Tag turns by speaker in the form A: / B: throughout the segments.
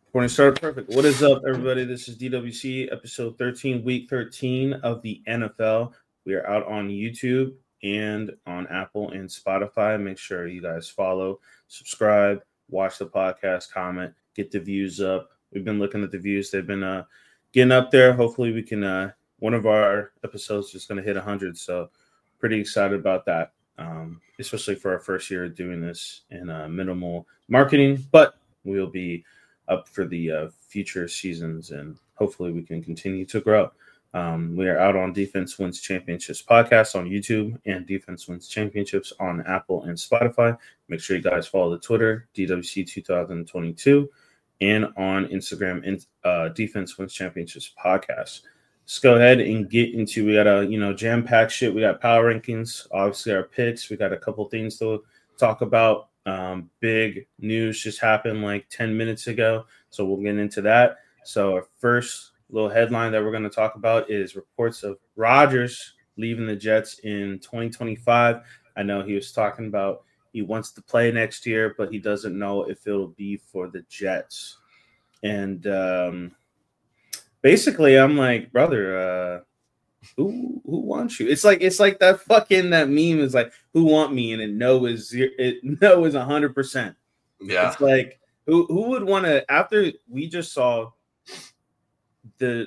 A: Morning started perfect. What is up, everybody? This is DWC episode 13, week 13 of the NFL. We are out on YouTube and on Apple and Spotify. Make sure you guys follow, subscribe, watch the podcast, comment, get the views up. We've been looking at the views. They've been getting up there. Hopefully we can, one of our episodes is going to hit 100. So pretty excited about that, especially for our first year doing this in minimal marketing. But we'll be up for the future seasons, and hopefully we can continue to grow. We are out on Defense Wins Championships podcast on YouTube and Defense Wins Championships on Apple and Spotify. Make sure you guys follow the Twitter, DWC 2022, and on Instagram, Defense Wins Championships podcast. Let's go ahead and get into, we got a, jam-packed shit. We got power rankings, obviously our picks. We got a couple things to talk about. Big news just happened like 10 minutes ago, so we'll get into that. So our first little headline that we're going to talk about is reports of Rodgers leaving the Jets in 2025. I know he was talking about he wants to play next year, but he doesn't know if it'll be for the Jets. And basically, I'm like, brother, who wants you? It's like that fucking that meme is like, who want me? And no is 100%.
B: Yeah.
A: It's like who would want to, after we just saw the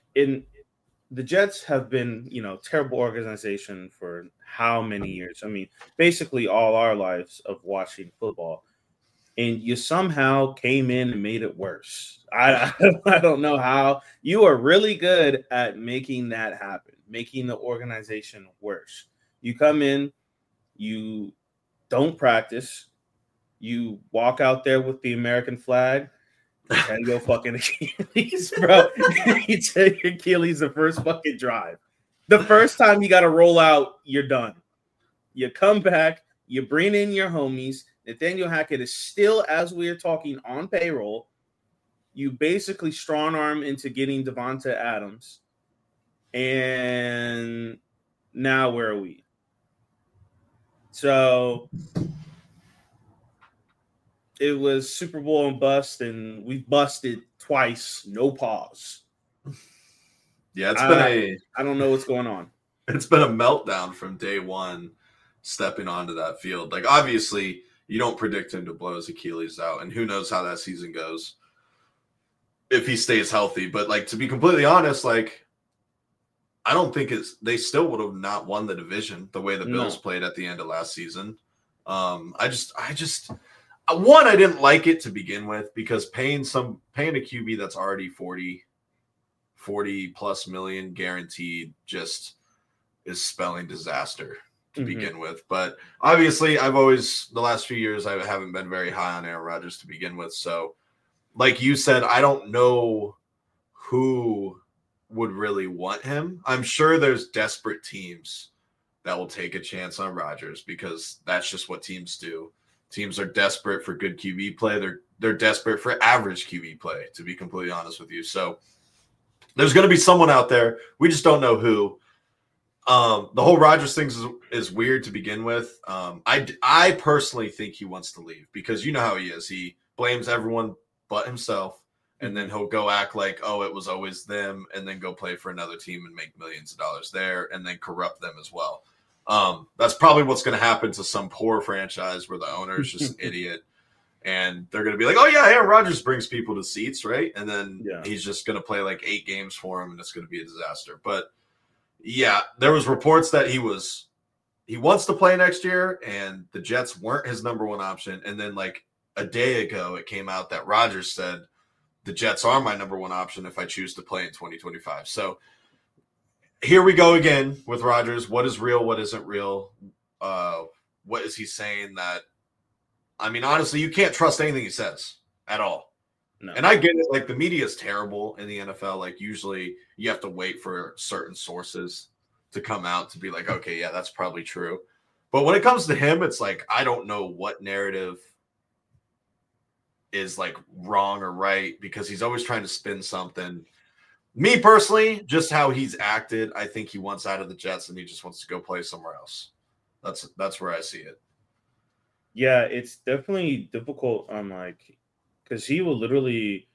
A: Jets have been, terrible organization for how many years? I mean, basically all our lives of watching football. And you somehow came in and made it worse. I don't know how. You are really good at making that happen, making the organization worse. You come in, you don't practice, you walk out there with the American flag, and go fucking Achilles, bro. You take Achilles the first fucking drive. The first time you got to roll out, you're done. You come back, you bring in your homies. Nathaniel Hackett is still, as we are talking, on payroll. You basically strong arm into getting Devonta Adams. And now where are we? So it was Super Bowl and bust, and we busted twice, no pause.
B: Yeah,
A: I don't know what's going on.
B: It's been a meltdown from day one stepping onto that field. Like, obviously, you don't predict him to blow his Achilles out, and who knows how that season goes if he stays healthy. But, like, to be completely honest, like, I don't think they still would have not won the division the way the Bills played at the end of last season. I didn't like it to begin with because paying a QB that's already 40 plus million guaranteed just is spelling disaster to begin with. But obviously, the last few years, I haven't been very high on Aaron Rodgers to begin with. So, like you said, I don't know who would really want him. I'm sure there's desperate teams that will take a chance on Rodgers because that's just what teams do. Teams are desperate for good QB play. They're desperate for average QB play, to be completely honest with you. So there's going to be someone out there. We just don't know who. The whole Rodgers thing is weird to begin with. I personally think he wants to leave because you know how he is. He blames everyone but himself, and then he'll go act like, oh, it was always them, and then go play for another team and make millions of dollars there, and then corrupt them as well. That's probably what's going to happen to some poor franchise where the owner is just an idiot, and they're going to be like, oh, yeah, Aaron Rodgers brings people to seats, right? And then he's just going to play like 8 games for him, and it's going to be a disaster. But yeah, there was reports that he wants to play next year, and the Jets weren't his number one option. And then like a day ago, it came out that Rodgers said, the Jets are my number one option if I choose to play in 2025. So here we go again with Rodgers. What is real? What isn't real? What is he saying that? I mean, honestly, you can't trust anything he says at all. No. And I get it. Like, the media is terrible in the NFL. Like, usually you have to wait for certain sources to come out to be like, okay, yeah, that's probably true. But when it comes to him, it's like, I don't know what narrative is like wrong or right because he's always trying to spin something. Me personally, just how he's acted, I think he wants out of the Jets and he just wants to go play somewhere else. That's where I see it.
A: Yeah, it's definitely difficult on like, because he will literally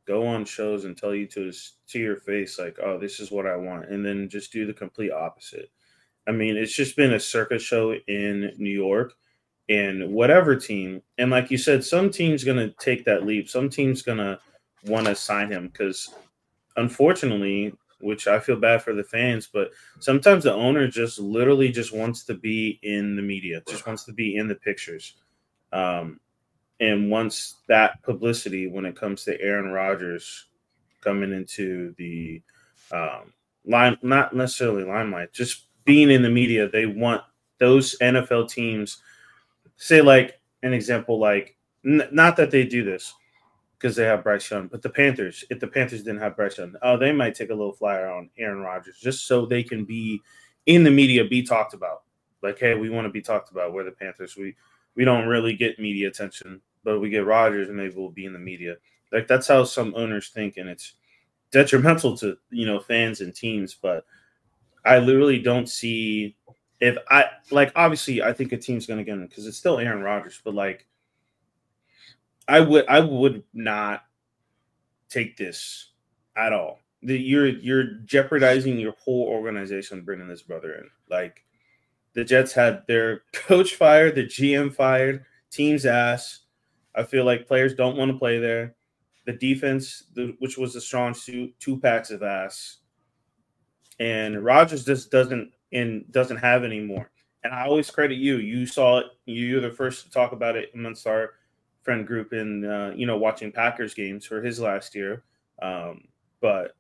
A: go on shows and tell you to your face, like, oh, this is what I want, and then just do the complete opposite. I mean, it's just been a circus show in New York, and whatever team, and like you said, some team's going to take that leap. Some team's going to want to sign him because, unfortunately, which I feel bad for the fans, but sometimes the owner just literally just wants to be in the media, just wants to be in the pictures. And once that publicity, when it comes to Aaron Rodgers coming into the not necessarily limelight, just being in the media, they want those NFL teams, say like an example, like not that they do this because they have Bryce Young, but the Panthers, if the Panthers didn't have Bryce Young, they might take a little flyer on Aaron Rodgers just so they can be in the media, be talked about. Like, hey, we want to be talked about. We're the Panthers. We don't really get media attention, but we get Rodgers and maybe we'll be in the media. Like, that's how some owners think, and it's detrimental to, fans and teams. But I literally don't see obviously I think a team's going to get him because it's still Aaron Rodgers, but like, I would not take this at all. You're jeopardizing your whole organization bringing this brother in. Like, the Jets had their coach fired, the GM fired, team's ass. I feel like players don't want to play there. The defense, which was a strong suit, 2 packs of ass. And Rodgers just doesn't have any more. And I always credit you. You saw it. You're the first to talk about it amongst our friend group in watching Packers games for his last year. But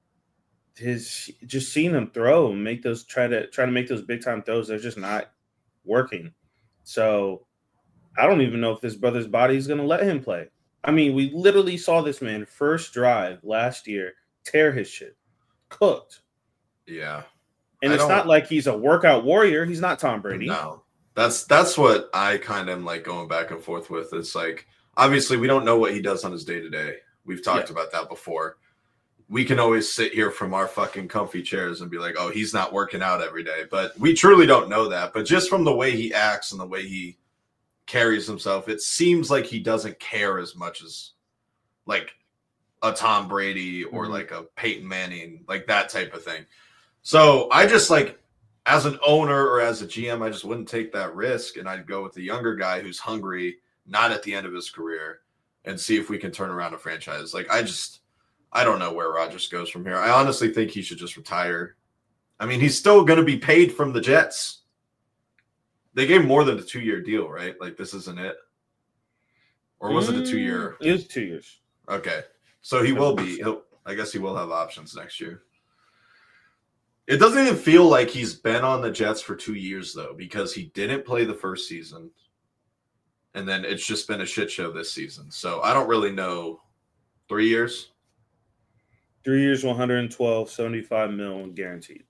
A: just seeing him throw and make those try to make those big time throws, they're just not working. So I don't even know if this brother's body is going to let him play. I mean, we literally saw this man first drive last year tear his shit, cooked.
B: Yeah,
A: and it's not like he's a workout warrior. He's not Tom Brady.
B: No, that's what I kind of am like going back and forth with. It's like, obviously we don't know what he does on his day to day. We've talked about that before. We can always sit here from our fucking comfy chairs and be like, oh, he's not working out every day. But we truly don't know that. But just from the way he acts and the way he carries himself, it seems like he doesn't care as much as like a Tom Brady or like a Peyton Manning, like that type of thing. So I just like, as an owner or as a GM, I just wouldn't take that risk. And I'd go with the younger guy who's hungry, not at the end of his career, and see if we can turn around a franchise. Like, I don't know where Rodgers goes from here. I honestly think he should just retire. I mean, he's still going to be paid from the Jets. They gave him more than a 2-year deal, right? Like, this isn't it? Or was it a 2-year?
A: It was 2 years.
B: Okay. So he will be. I guess he will have options next year. It doesn't even feel like he's been on the Jets for 2 years, though, because he didn't play the first season. And then it's just been a shit show this season. So I don't really know. 3 years?
A: 3 years, 112, 75 mil guaranteed.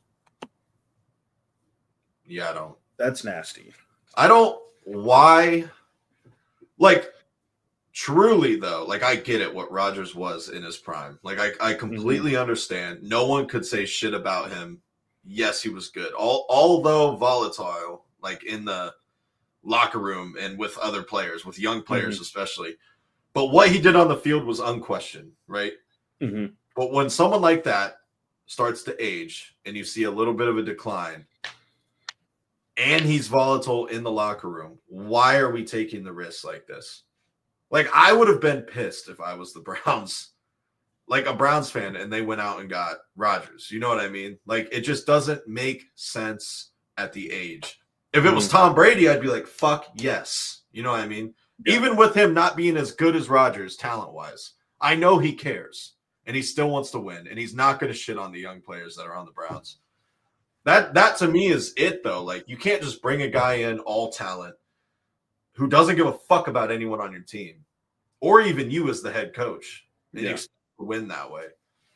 B: Yeah, I don't.
A: That's nasty.
B: I don't. Why? Like, truly, though, like, I get it what Rodgers was in his prime. Like, I completely understand. No one could say shit about him. Yes, he was good. Although volatile, like, in the locker room and with other players, with young players especially. But what he did on the field was unquestioned, right?
A: Mm-hmm.
B: But when someone like that starts to age and you see a little bit of a decline and he's volatile in the locker room, why are we taking the risks like this? Like, I would have been pissed if I was the Browns, like a Browns fan, and they went out and got Rodgers. You know what I mean? Like, it just doesn't make sense at the age. If it was Tom Brady, I'd be like, fuck yes. You know what I mean? Yeah. Even with him not being as good as Rodgers talent-wise, I know he cares. And he still wants to win, and he's not going to shit on the young players that are on the Browns. That to me is it, though. Like, you can't just bring a guy in all talent who doesn't give a fuck about anyone on your team, or even you as the head coach, and expect to win that way.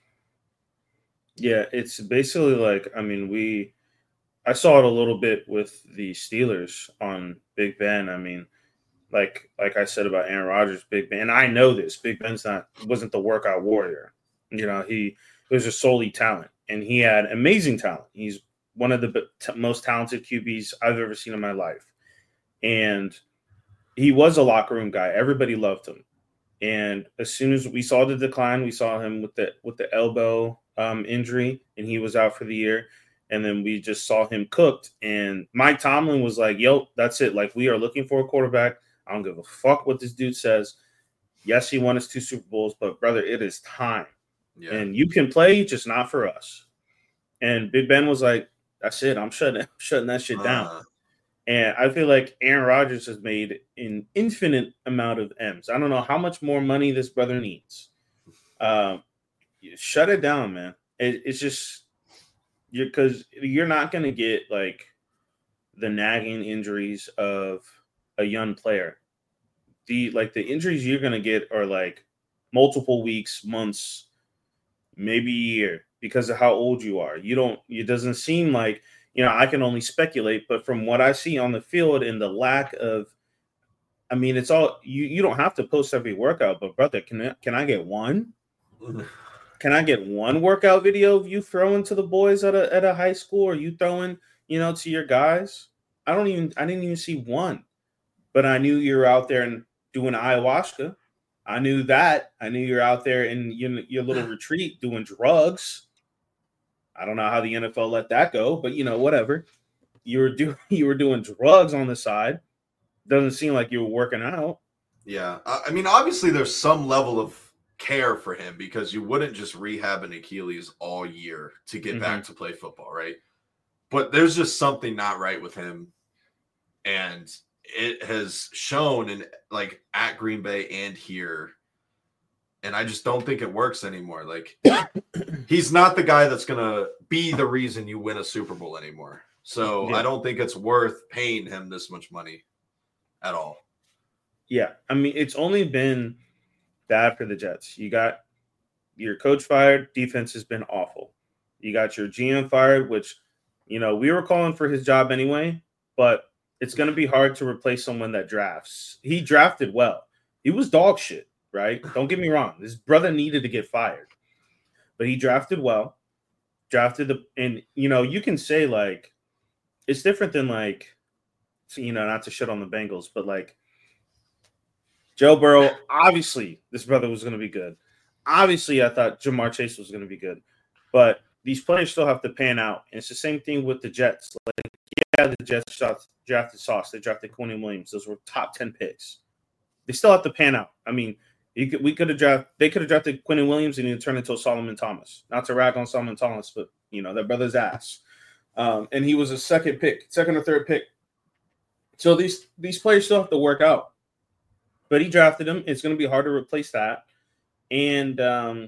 A: Yeah, it's basically like, I mean, I saw it a little bit with the Steelers on Big Ben. I mean, like I said about Aaron Rodgers, Big Ben, and I know this, Big Ben's wasn't the workout warrior. You know, he was just solely talent, and he had amazing talent. He's one of the most talented QBs I've ever seen in my life. And he was a locker room guy. Everybody loved him. And as soon as we saw the decline, we saw him with the elbow injury, and he was out for the year. And then we just saw him cooked. And Mike Tomlin was like, "Yo, that's it. Like, we are looking for a quarterback. I don't give a fuck what this dude says. Yes, he won his 2 Super Bowls, but brother, it is time. Yeah. And you can play, just not for us." And Big Ben was like, "That's it. I'm shutting that shit down." And I feel like Aaron Rodgers has made an infinite amount of M's. I don't know how much more money this brother needs. Shut it down, man. It's just because you're not going to get like the nagging injuries of a young player. The injuries you're going to get are like multiple weeks, months, maybe a year because of how old you are. It doesn't seem like, I can only speculate, but from what I see on the field and the lack of, I mean, it's all you don't have to post every workout, but brother, can I get one? Can I get one workout video of you throwing to the boys at a high school, or you throwing, to your guys? I didn't even see one, but I knew you were out there and doing ayahuasca. I knew that. I knew you're out there in your little retreat doing drugs. I don't know how the NFL let that go, but whatever. You were doing drugs on the side. Doesn't seem like you were working out.
B: Yeah, I mean, obviously there's some level of care for him because you wouldn't just rehab an Achilles all year to get back to play football, right? But there's just something not right with him, and it has shown in like at Green Bay and here. And I just don't think it works anymore. Like, he's not the guy that's going to be the reason you win a Super Bowl anymore. So I don't think it's worth paying him this much money at all.
A: Yeah. I mean, it's only been bad for the Jets. You got your coach fired. Defense has been awful. You got your GM fired, which, we were calling for his job anyway, but it's going to be hard to replace someone that drafts. He drafted well. He was dog shit. Right? Don't get me wrong. This brother needed to get fired, but he drafted well. And you can say like it's different than like, not to shit on the Bengals, but like Joe Burrow. Obviously, this brother was going to be good. Obviously, I thought Jamar Chase was going to be good, but these players still have to pan out. And it's the same thing with the Jets. Like, yeah, the Jets drafted Sauce. They drafted Quentin Williams. Those were top 10 picks. They still have to pan out. I mean. They could have drafted Quentin Williams and he turned into Solomon Thomas. Not to rag on Solomon Thomas, but that brother's ass. And he was a second or third pick. So these players still have to work out. But he drafted him. It's going to be hard to replace that. And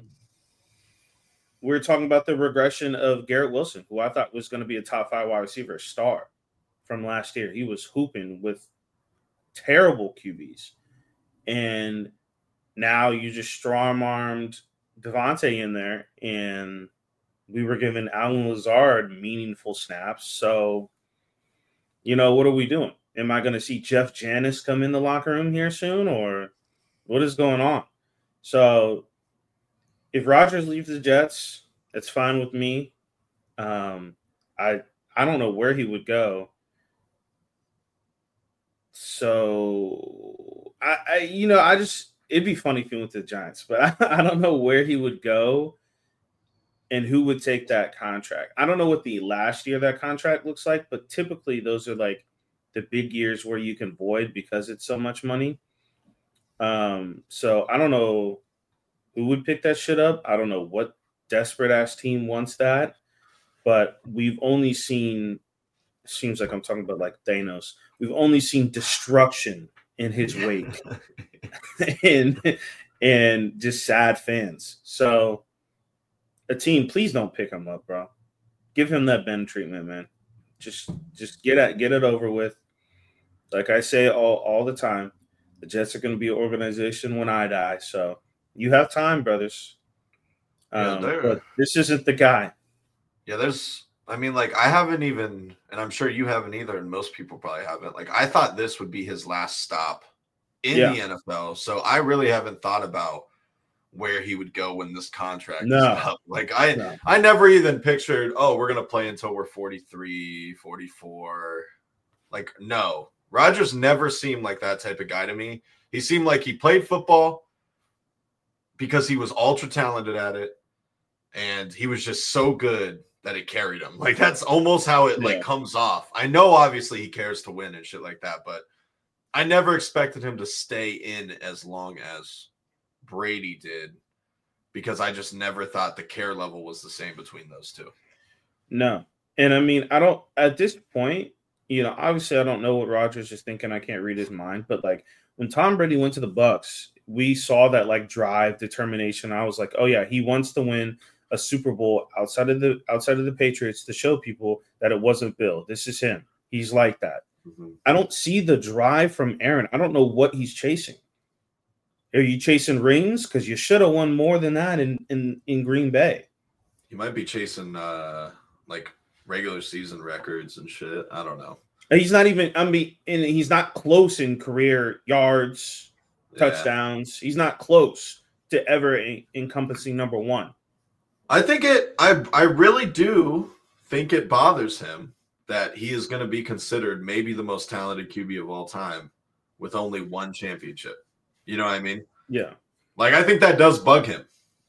A: we're talking about the regression of Garrett Wilson, who I thought was going to be a top 5 wide receiver, a star from last year. He was hooping with terrible QBs. And now you just strong-armed Devontae in there, and we were giving Allen Lazard meaningful snaps. So, what are we doing? Am I going to see Jeff Janis come in the locker room here soon, or what is going on? So, if Rodgers leaves the Jets, it's fine with me. I don't know where he would go. So, it'd be funny if he went to the Giants, but I don't know where he would go and who would take that contract. I don't know what the last year of that contract looks like, but typically those are like the big years where you can void because it's so much money. So I don't know who would pick that shit up. I don't know what desperate ass team wants that, but we've only seen, seems like I'm talking about like Thanos. We've only seen destruction in his wake. and just sad fans. So a team, please don't pick him up, bro. Give him that Ben treatment, man. Just get it over with. Like I say all the time, the Jets are going to be an organization when I die. So you have time, brothers. But this isn't the guy.
B: Yeah, I haven't even, and I'm sure you haven't either, and most people probably haven't. Like, I thought this would be his last stop in the NFL. So I really haven't thought about where he would go when this contract is up. Like, I never even pictured, we're going to play until we're 43, 44. Like, no. Rodgers never seemed like that type of guy to me. He seemed like he played football, because he was ultra talented at it, and he was just so good that it carried him. Like that's almost how it like comes off. I know obviously he cares to win and shit like that, but I never expected him to stay in as long as Brady did, because I just never thought the care level was the same between those two.
A: No. And I mean, I don't, at this point, you know, obviously I don't know what Rodgers is thinking. I can't read his mind, but like when Tom Brady went to the Bucks, we saw that like drive, determination. I was like, oh yeah, he wants to win a Super Bowl outside of the Patriots to show people that it wasn't Bill. This is him. He's like that. Mm-hmm. I don't see the drive from Aaron. I don't know what he's chasing. Are you chasing rings? Because you should have won more than that in Green Bay.
B: He might be chasing like regular season records and shit. I don't know.
A: He's not even. I mean, and he's not close in career yards, touchdowns. He's not close to ever encompassing number one.
B: I think I really do think it bothers him that he is going to be considered maybe the most talented QB of all time with only one championship. You know what I mean?
A: Yeah.
B: Like, I think that does bug him.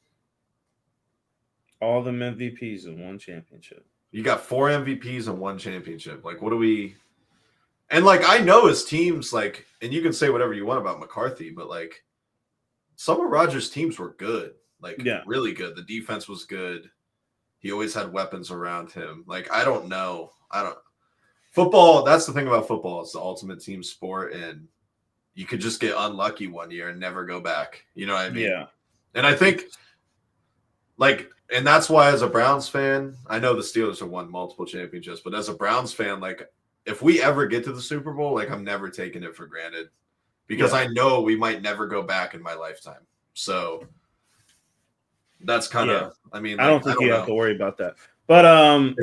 A: All them MVPs and one championship.
B: You got 4 MVPs and 1 championship. Like, what do we – and, like, I know his teams, like – and you can say whatever you want about McCarthy, but, like, some of Rodgers' teams were good. Like, really good. The defense was good. He always had weapons around him. Like, I don't know. Football, that's the thing about football. It's the ultimate team sport, and you could just get unlucky one year and never go back. You know what I mean?
A: Yeah.
B: And I think, like, and that's why as a Browns fan, I know the Steelers have won multiple championships, but as a Browns fan, like, if we ever get to the Super Bowl, like, I'm never taking it for granted because I know we might never go back in my lifetime. So that's kind of, I mean, like,
A: I don't think you have to worry about that. But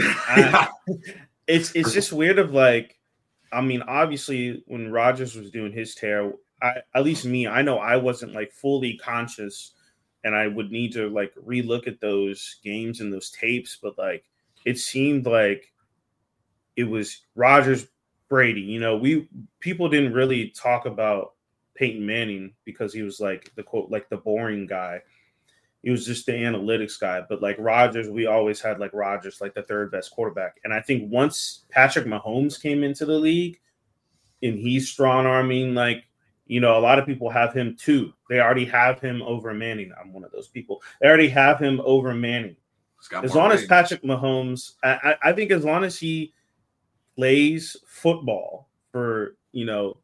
A: it's just weird of like, I mean, obviously when Rodgers was doing his tear, at least me, I know I wasn't like fully conscious, and I would need to like relook at those games and those tapes. But like, it seemed like it was Rodgers, Brady. You know, people didn't really talk about Peyton Manning because he was like the quote, like the boring guy. He was just the analytics guy. But like Rodgers, we always had like Rodgers, like the third best quarterback. And I think once Patrick Mahomes came into the league and he's strong arming, like, you know, a lot of people have him too. They already have him over Manning. I'm one of those people. They already have him over Manning. As long as Patrick Mahomes, I think as long as he plays football for, you know,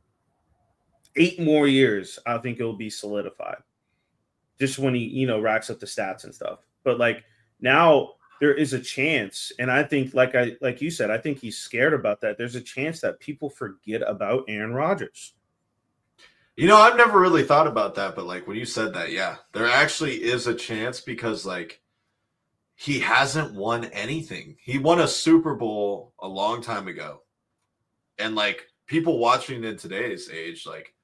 A: 8 more years, I think it'll be solidified. Just when he, you know, racks up the stats and stuff. But like now there is a chance, and I think like you said, I think he's scared about that. There's a chance that people forget about Aaron Rodgers.
B: You know, I've never really thought about that, but like when you said that, yeah, there actually is a chance because like he hasn't won anything. He won a Super Bowl a long time ago. And like people watching in today's age, like,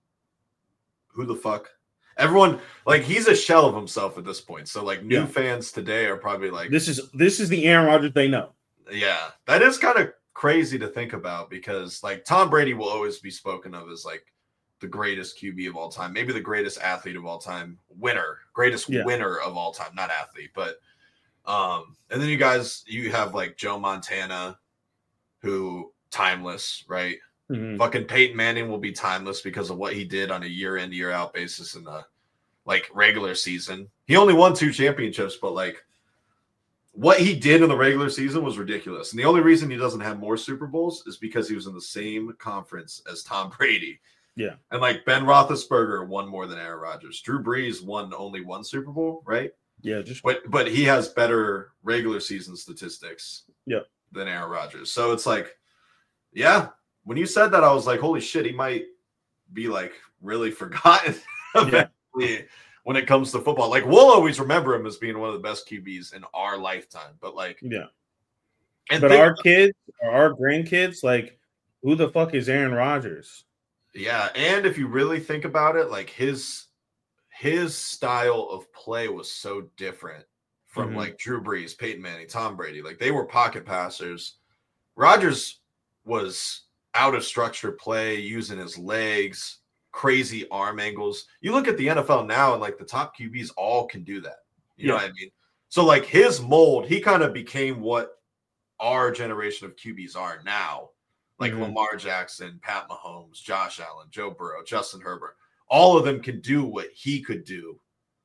B: who the fuck? Everyone, like, he's a shell of himself at this point. So like new fans today are probably like,
A: this is the Aaron Rodgers they know.
B: Yeah, that is kind of crazy to think about because like Tom Brady will always be spoken of as like the greatest QB of all time, maybe the greatest athlete of all time, greatest winner of all time, not athlete, but and then you have like Joe Montana, who timeless, right? Mm-hmm. Fucking Peyton Manning will be timeless because of what he did on a year in, year out basis in the like regular season. He only won 2 championships, but like what he did in the regular season was ridiculous. And the only reason he doesn't have more Super Bowls is because he was in the same conference as Tom Brady.
A: Yeah.
B: And like Ben Roethlisberger won more than Aaron Rodgers. Drew Brees won only 1 Super Bowl, right?
A: Yeah.
B: But he has better regular season statistics
A: than
B: Aaron Rodgers. So it's like, yeah. When you said that, I was like, holy shit, he might be like really forgotten eventually when it comes to football. Like we'll always remember him as being one of the best QBs in our lifetime. But like,
A: but our kids or our grandkids, like, who the fuck is Aaron Rodgers?
B: Yeah, and if you really think about it, like his style of play was so different from like Drew Brees, Peyton Manning, Tom Brady. Like they were pocket passers. Rodgers was out of structure play, using his legs, crazy arm angles. You look at the NFL now, and like the top QBs all can do that. You know what I mean? So like his mold, he kind of became what our generation of QBs are now. Like Lamar Jackson, Pat Mahomes, Josh Allen, Joe Burrow, Justin Herbert. All of them can do what he could do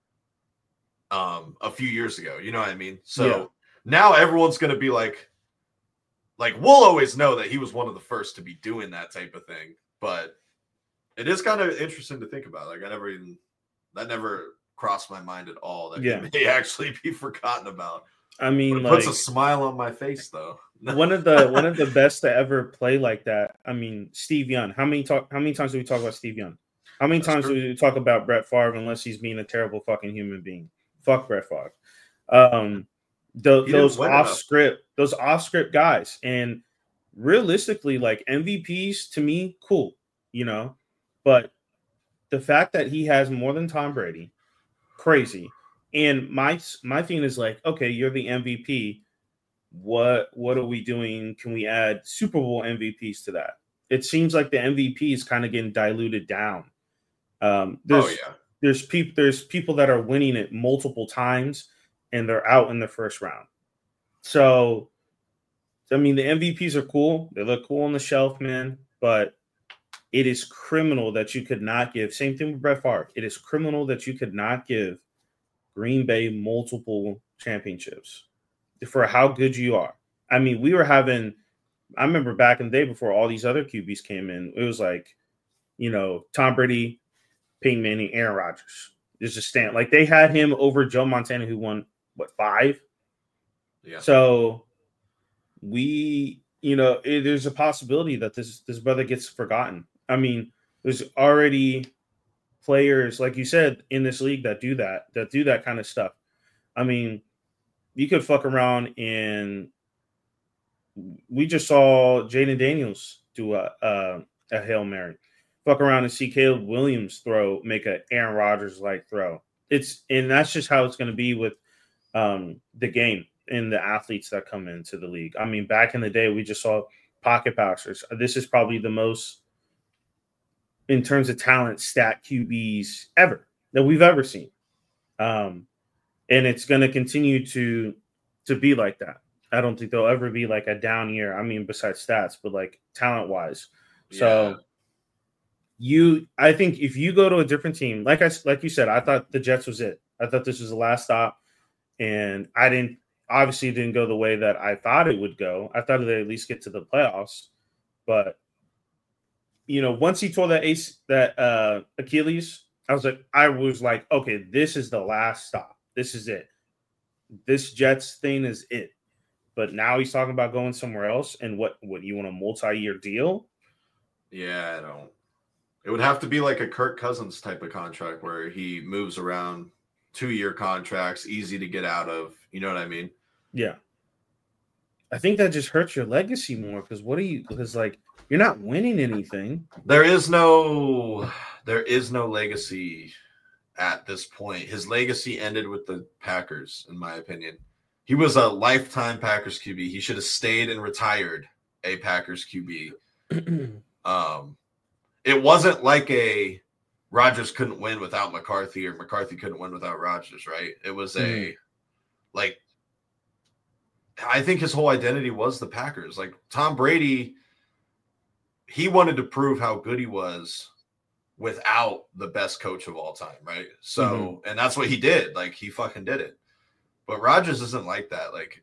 B: a few years ago. You know what I mean? So now everyone's going to be like we'll always know that he was one of the first to be doing that type of thing. But it is kind of interesting to think about. Like that never crossed my mind at all that he may actually be forgotten about.
A: I mean,
B: but it puts a smile on my face though.
A: one of the best to ever play like that. I mean, Steve Young. How many times do we talk about Steve Young? How many times do we talk about Brett Favre unless he's being a terrible fucking human being? Fuck Brett Favre. Those off script guys, and realistically, like MVPs to me, cool, you know, but the fact that he has more than Tom Brady, crazy. And my thing is like, okay, you're the MVP. What are we doing? Can we add Super Bowl MVPs to that? It seems like the MVP is kind of getting diluted down. There's people that are winning it multiple times and they're out in the first round. So, I mean, the MVPs are cool. They look cool on the shelf, man. But it is criminal that you could not give. Same thing with Brett Favre. It is criminal that you could not give Green Bay multiple championships for how good you are. I mean, I remember back in the day before all these other QBs came in, it was like, you know, Tom Brady, Peyton Manning, Aaron Rodgers. There's a stand. Like they had him over Joe Montana, who won, 5? Yeah. So there's a possibility that this brother gets forgotten. I mean, there's already players, like you said, in this league that do that kind of stuff. I mean, you could fuck around and we just saw Jaden Daniels do a Hail Mary. Fuck around and see Caleb Williams make a Aaron Rodgers-like throw. And that's just how it's going to be with the game and the athletes that come into the league. I mean, back in the day, we just saw pocket passers. This is probably the most, in terms of talent, stat QBs ever that we've ever seen. And it's going to continue to be like that. I don't think there'll ever be like a down year. I mean, besides stats, but like talent wise. So I think if you go to a different team, like you said, I thought the Jets was it. I thought this was the last stop, and obviously didn't go the way that I thought it would go. I thought they'd at least get to the playoffs, but you know, once he tore that Achilles, I was like, okay, this is the last stop. This is it. This Jets thing is it. But now he's talking about going somewhere else, and what you want, a multi-year deal?
B: Yeah, I don't. It would have to be like a Kirk Cousins type of contract where he moves around, 2-year contracts, easy to get out of. You know what I mean?
A: Yeah. I think that just hurts your legacy more because like you're not winning anything.
B: There is no legacy at this point. His legacy ended with the Packers, in my opinion. He was a lifetime Packers QB. He should have stayed and retired a Packers QB. It wasn't like Rodgers couldn't win without McCarthy or McCarthy couldn't win without Rodgers, right? It was I think his whole identity was the Packers. Like Tom Brady, he wanted to prove how good he was without the best coach of all time, right? So, and that's what he did. Like he fucking did it. But Rodgers isn't like that. Like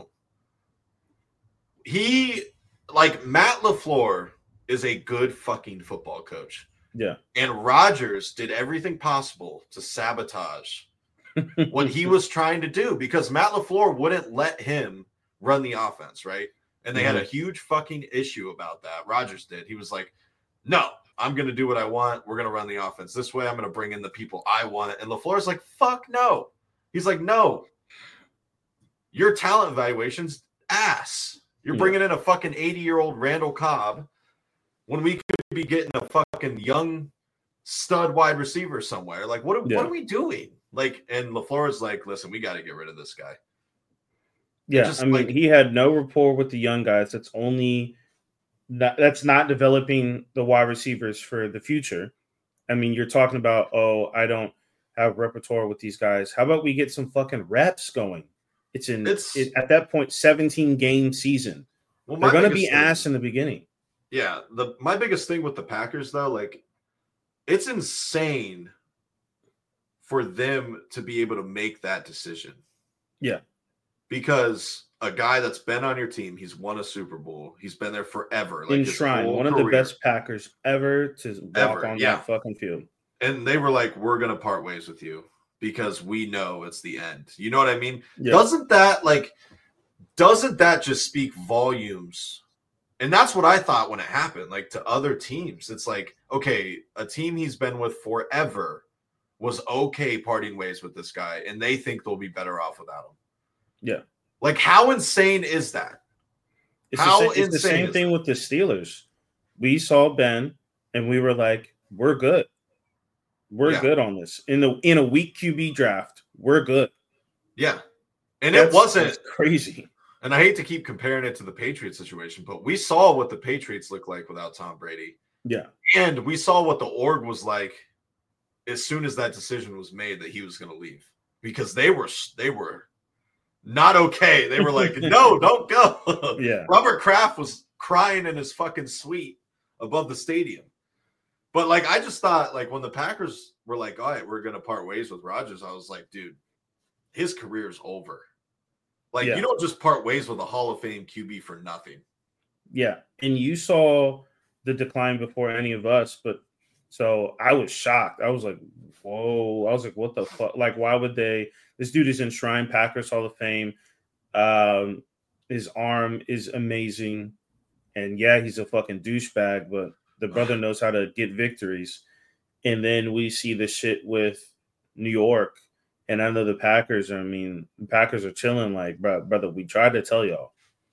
B: Matt LaFleur is a good fucking football coach.
A: Yeah.
B: And Rodgers did everything possible to sabotage what he was trying to do because Matt LaFleur wouldn't let him run the offense, right? And they had a huge fucking issue about that. Rodgers did. He was like, no, I'm going to do what I want. We're going to run the offense this way. I'm going to bring in the people I want. And LaFleur's like, fuck no. He's like, no. Your talent evaluation's ass. You're bringing in a fucking 80-year-old Randall Cobb when we could be getting a fucking young stud wide receiver somewhere. Like, what are we doing? Like, and LaFleur is like, listen, we got to get rid of this guy.
A: Yeah, I mean, he had no rapport with the young guys. That's not developing the wide receivers for the future. I mean, you're talking about, oh, I don't have repertoire with these guys. How about we get some fucking reps going? It's at that point 17 game season. Well, they're going to be ass in the beginning.
B: Yeah, my biggest thing with the Packers though, like it's insane for them to be able to make that decision.
A: Yeah.
B: Because a guy that's been on your team, he's won a Super Bowl. He's been there forever.
A: Like Shrine, one of the best Packers ever to walk on that fucking field.
B: And they were like, we're going to part ways with you because we know it's the end. You know what I mean?
A: Yeah.
B: Doesn't that just speak volumes? And that's what I thought when it happened. Like to other teams, it's like, okay, a team he's been with forever was okay parting ways with this guy, and they think they'll be better off without him.
A: Yeah.
B: Like, how insane is that?
A: It's the same thing with the Steelers. We saw Ben, and we were like, we're good. We're good on this. In a weak QB draft, we're good.
B: Yeah. And it wasn't
A: crazy.
B: And I hate to keep comparing it to the Patriots situation, but we saw what the Patriots looked like without Tom Brady.
A: Yeah.
B: And we saw what the org was like as soon as that decision was made that he was going to leave. Because they were not okay. They were like, no, don't go.
A: Yeah.
B: Robert Kraft was crying in his fucking suite above the stadium. But like, I just thought, like, when the Packers were like, all right, we're going to part ways with Rodgers, I was like, dude, his career's over. Like, you don't just part ways with a Hall of Fame QB for nothing.
A: Yeah. And you saw the decline before any of us, but so I was shocked. I was like, whoa. I was like, what the fuck? Like, why would they? This dude is enshrined Packers Hall of Fame. His arm is amazing. And yeah, he's a fucking douchebag, but the brother knows how to get victories. And then we see the shit with New York. And I know the Packers are chilling like, brother, we tried to tell y'all.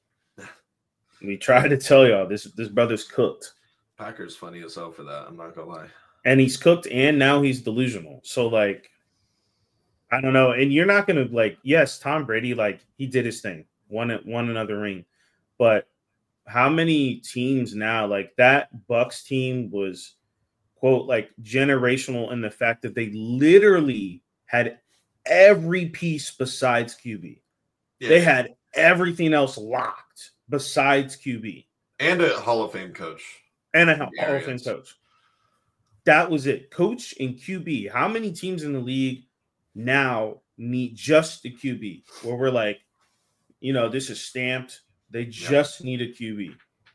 A: We tried to tell y'all this brother's cooked.
B: Packers funny as hell for that. I'm not going to lie.
A: And he's cooked and now he's delusional. So, like, I don't know. And you're not going to, like, yes, Tom Brady, like, he did his thing. Won another ring. But how many teams now, like, that Bucks team was, quote, like, generational in the fact that they literally had every piece besides QB. Yeah. They had everything else locked besides QB.
B: And a Hall of Fame coach.
A: Hall of Fame coach. That was it. Coach and QB. How many teams in the league now need just the QB? Where we're like, this is stamped. They just need a QB.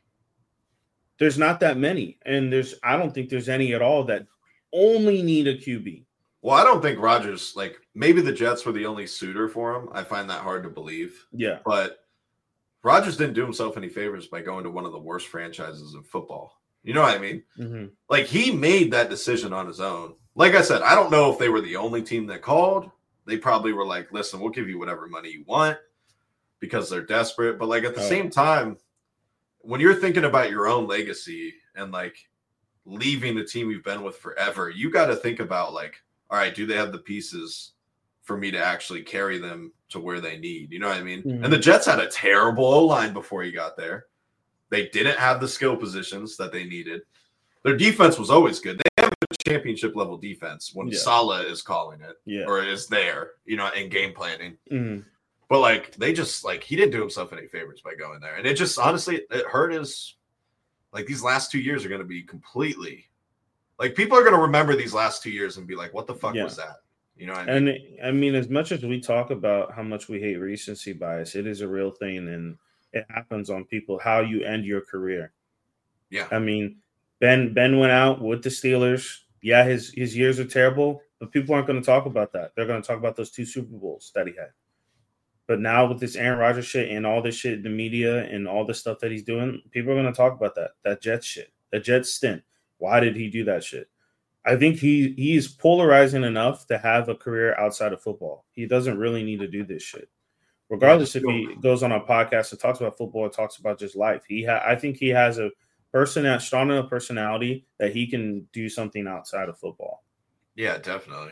A: There's not that many. And I don't think there's any at all that only need a QB.
B: Well, I don't think Rodgers, like, maybe the Jets were the only suitor for him. I find that hard to believe.
A: Yeah.
B: But Rodgers didn't do himself any favors by going to one of the worst franchises in football. You know what I mean?
A: Mm-hmm.
B: Like, he made that decision on his own. Like I said, I don't know if they were the only team that called. They probably were like, listen, we'll give you whatever money you want because they're desperate. But, like, at the same time, when you're thinking about your own legacy and, like, leaving the team you've been with forever, you got to think about, like, all right, do they have the pieces for me to actually carry them to where they need? You know what I mean?
A: Mm-hmm.
B: And the Jets had a terrible O-line before he got there. They didn't have the skill positions that they needed. Their defense was always good. They have a championship level defense when Saleh is calling it or is there, in game planning.
A: Mm-hmm.
B: But, like, they just, like, he didn't do himself any favors by going there. And it just, honestly, it hurt his, like, these last 2 years are going to be completely, like, people are going to remember these last 2 years and be like, what the fuck was that? You know what I mean?
A: And, I mean, as much as we talk about how much we hate recency bias, it is a real thing. And it happens on people, how you end your career.
B: Yeah.
A: I mean, Ben went out with the Steelers. Yeah, his years are terrible, but people aren't going to talk about that. They're going to talk about those 2 Super Bowls that he had. But now with this Aaron Rodgers shit and all this shit in the media and all the stuff that he's doing, people are going to talk about that Jets shit, that Jets stint. Why did he do that shit? I think he is polarizing enough to have a career outside of football. He doesn't really need to do this shit. Regardless if he goes on a podcast and talks about football or talks about just life. I think he has a strong enough personality that he can do something outside of football.
B: Yeah, definitely.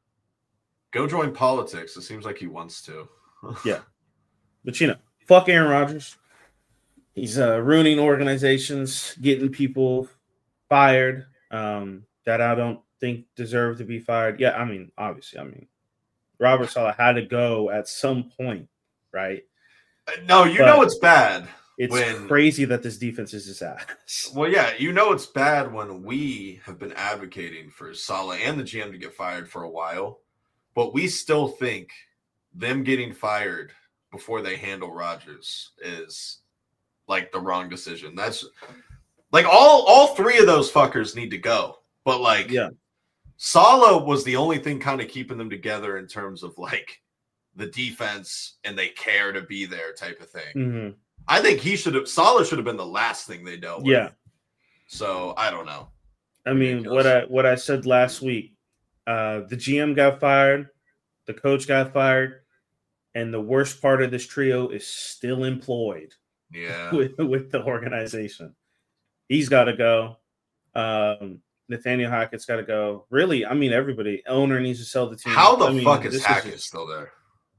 B: Go join politics. It seems like he wants to.
A: Yeah. But, fuck Aaron Rodgers. He's ruining organizations, getting people fired. That I don't think deserve to be fired. Yeah, I mean, obviously, Robert Saleh had to go at some point, right?
B: No, you know it's bad.
A: It's crazy that this defense is his ass.
B: Well, yeah, you know it's bad when we have been advocating for Saleh and the GM to get fired for a while, but we still think them getting fired before they handle Rodgers is like the wrong decision. That's like all three of those fuckers need to go. But like,
A: yeah,
B: Saleh was the only thing kind of keeping them together in terms of like the defense and they care to be there type of thing.
A: Mm-hmm.
B: I think Saleh should have been the last thing they dealt with.
A: Yeah.
B: So I don't know.
A: I mean, what I said last week, the GM got fired, the coach got fired, and the worst part of this trio is still employed.
B: Yeah.
A: With the organization. He's got to go. Nathaniel Hackett's got to go. Really, I mean, everybody. Owner needs to sell the team.
B: How the fuck is Hackett still there?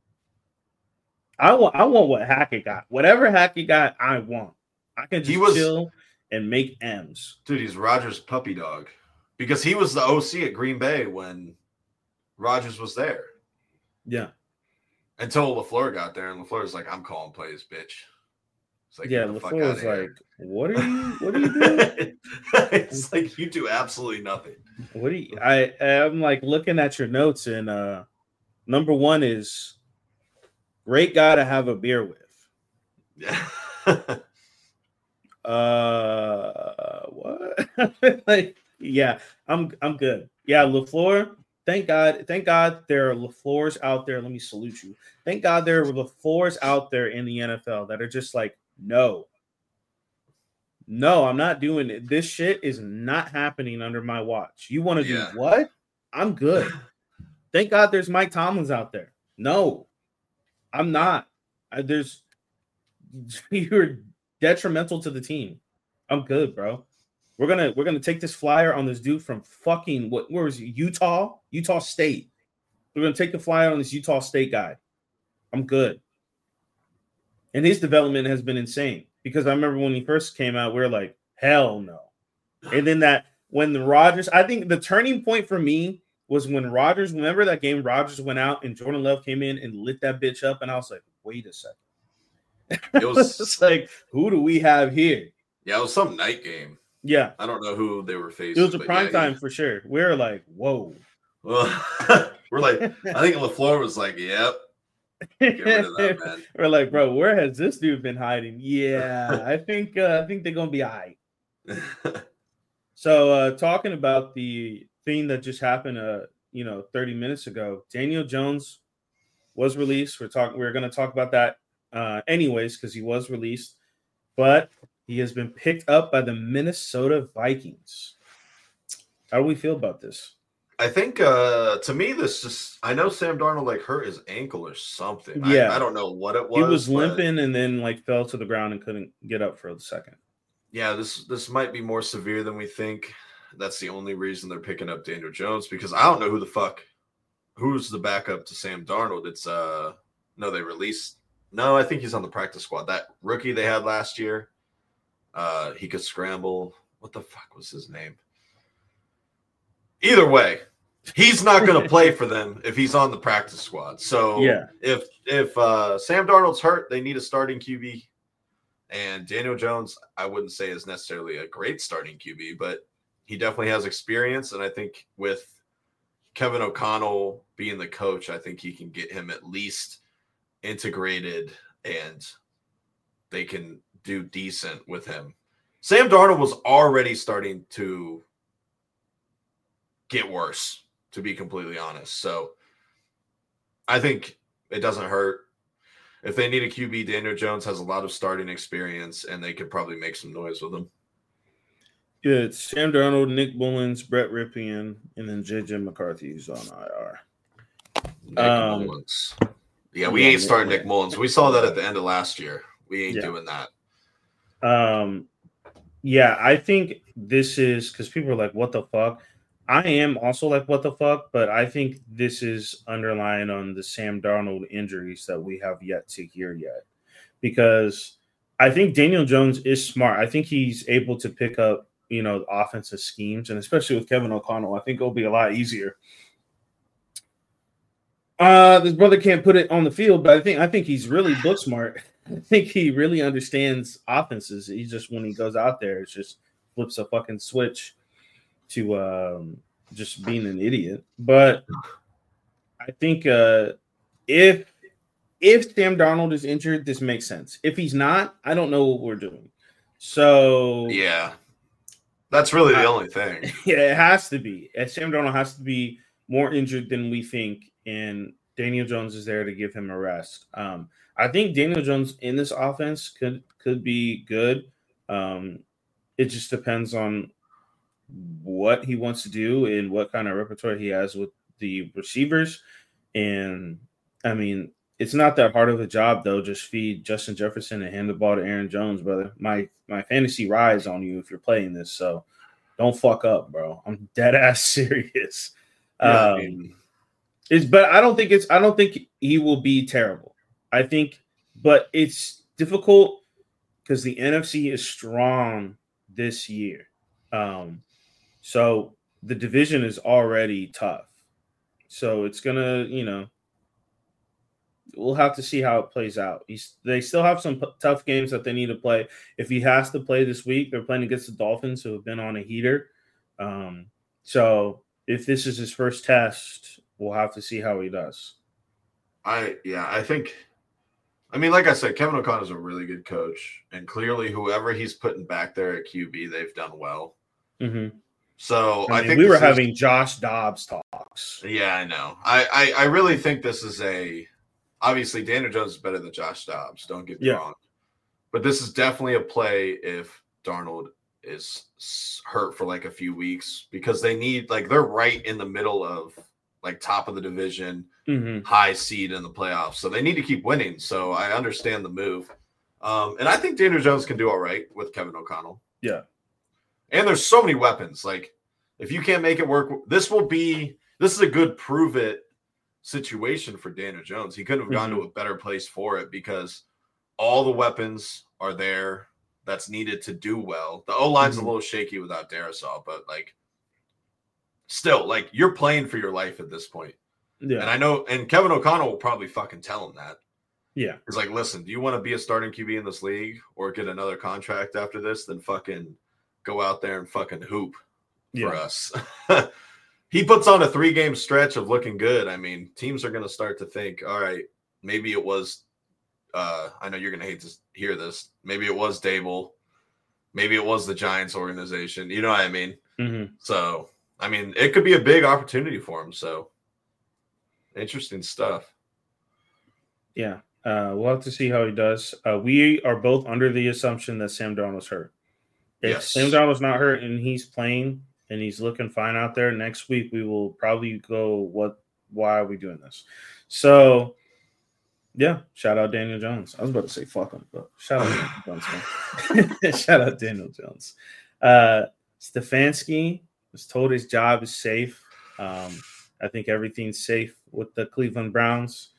A: I want what Hackett got. Whatever Hackett got, I want. I can just chill and make M's.
B: Dude, he's Rodgers' puppy dog. Because he was the OC at Green Bay when Rodgers was there.
A: Yeah.
B: Until LaFleur got there, and LaFleur's like, I'm calling plays, bitch.
A: It's like, yeah, LaFleur was like, what are you doing?
B: It's like, you do absolutely nothing.
A: What do you I'm like looking at your notes, and number one is great guy to have a beer with.
B: Yeah.
A: What? Like, yeah, I'm good. Yeah, LaFleur. Thank God there are LaFleurs out there. Let me salute you. Thank God there are LaFleurs out there in the NFL that are just like, no, I'm not doing it. This shit is not happening under my watch. You want to do what? I'm good. Thank God there's Mike Tomlins out there. No, I'm not. You're detrimental to the team. I'm good, bro. We're gonna take this flyer on this dude from fucking where was he? Utah State. We're gonna take the flyer on this Utah State guy. I'm good. And his development has been insane because I remember when he first came out, we were like, hell no. And then I think the turning point for me was when Rodgers, remember that game Rodgers went out and Jordan Love came in and lit that bitch up, and I was like, wait a second. It was just like, who do we have here?
B: Yeah, it was some night game.
A: Yeah.
B: I don't know who they were facing.
A: It was a prime time for sure. We were like, whoa.
B: Well, we're like, I think LaFleur was like, yep. Get rid of that, man.
A: We're like, bro, where has this dude been hiding? Yeah, I think they're gonna be all right. So talking about the thing that just happened 30 minutes ago, Daniel Jones was released. We're gonna talk about that anyways, because he was released, but he has been picked up by the Minnesota Vikings. How do we feel about this?
B: I think to me, I know Sam Darnold hurt his ankle or something.
A: Yeah.
B: I don't know what it was.
A: He was limping and then fell to the ground and couldn't get up for a second.
B: Yeah, this might be more severe than we think. That's the only reason they're picking up Daniel Jones, because I don't know who's the backup to Sam Darnold. It's they released. No, I think he's on the practice squad. That rookie they had last year. He could scramble. What the fuck was his name? Either way, he's not going to play for them if he's on the practice squad. So
A: yeah,
B: if Sam Darnold's hurt, they need a starting QB. And Daniel Jones, I wouldn't say is necessarily a great starting QB, but he definitely has experience. And I think with Kevin O'Connell being the coach, I think he can get him at least integrated and they can do decent with him. Sam Darnold was already starting to get worse, to be completely honest. So I think it doesn't hurt. If they need a QB, Daniel Jones has a lot of starting experience, and they could probably make some noise with him.
A: Yeah, it's Sam Darnold, Nick Mullins, Brett Ripien, and then J.J. McCarthy, who's on IR.
B: Nick Mullins. Yeah, we ain't starting Nick Mullins. We saw that at the end of last year. We ain't doing that.
A: Yeah, I think this is because people are like, what the fuck? I am also like, what the fuck? But I think this is underlying on the Sam Darnold injuries that we have yet to hear yet. Because I think Daniel Jones is smart. I think he's able to pick up offensive schemes, and especially with Kevin O'Connell, I think it'll be a lot easier. This brother can't put it on the field, but I think he's really book smart. I think he really understands offenses. He just, when he goes out there, it just flips a fucking switch to just being an idiot. But I think if Sam Darnold is injured, this makes sense. If he's not, I don't know what we're doing. So
B: yeah, that's really the only thing.
A: Yeah, it has to be. Sam Darnold has to be more injured than we think, and Daniel Jones is there to give him a rest. I think Daniel Jones in this offense could be good. It just depends on what he wants to do and what kind of repertoire he has with the receivers. And I mean, it's not that hard of a job though. Just feed Justin Jefferson and hand the ball to Aaron Jones, brother. My fantasy rides on you if you're playing this, so don't fuck up, bro. I'm dead ass serious.
B: Yeah,
A: but I don't think he will be terrible. But it's difficult because the NFC is strong this year. So the division is already tough. So it's gonna, we'll have to see how it plays out. They still have some tough games that they need to play. If he has to play this week, they're playing against the Dolphins, who have been on a heater. So if this is his first test, we'll have to see how he does.
B: I think, like I said, Kevin O'Connell is a really good coach, and clearly whoever he's putting back there at QB, they've done well.
A: Mm-hmm.
B: So I think
A: we were having Josh Dobbs talks.
B: Yeah, I know. I really think this is obviously Daniel Jones is better than Josh Dobbs. Don't get me wrong, but this is definitely a play if Darnold is hurt for like a few weeks, because they need, they're right in the middle of top of the division, high seed in the playoffs. So they need to keep winning. So I understand the move. And I think Daniel Jones can do all right with Kevin O'Connell.
A: Yeah.
B: And there's so many weapons. If you can't make it work, this is a good prove it situation for Daniel Jones. He couldn't have gone to a better place for it, because all the weapons are there that's needed to do well. The O-line's a little shaky without Darisaw, but still, you're playing for your life at this point. Yeah. And I know, and Kevin O'Connell will probably fucking tell him that.
A: Yeah.
B: He's like, listen, do you want to be a starting QB in this league or get another contract after this? Then fucking go out there and fucking hoop for us. He puts on a 3-game stretch of looking good. Teams are going to start to think, all right, maybe it was, I know you're going to hate to hear this. Maybe it was Dable. Maybe it was the Giants organization. You know what I mean?
A: Mm-hmm.
B: So, it could be a big opportunity for him. So, interesting stuff.
A: Yeah. We'll have to see how he does. We are both under the assumption that Sam Darnold's hurt. If Sam Darnold's not hurt and he's playing and he's looking fine out there, next week we will probably go, why are we doing this? So, yeah, shout out Daniel Jones. I was about to say fuck him, but shout out Daniel Jones, man. Shout out Daniel Jones. Stefanski was told his job is safe. I think everything's safe with the Cleveland Browns.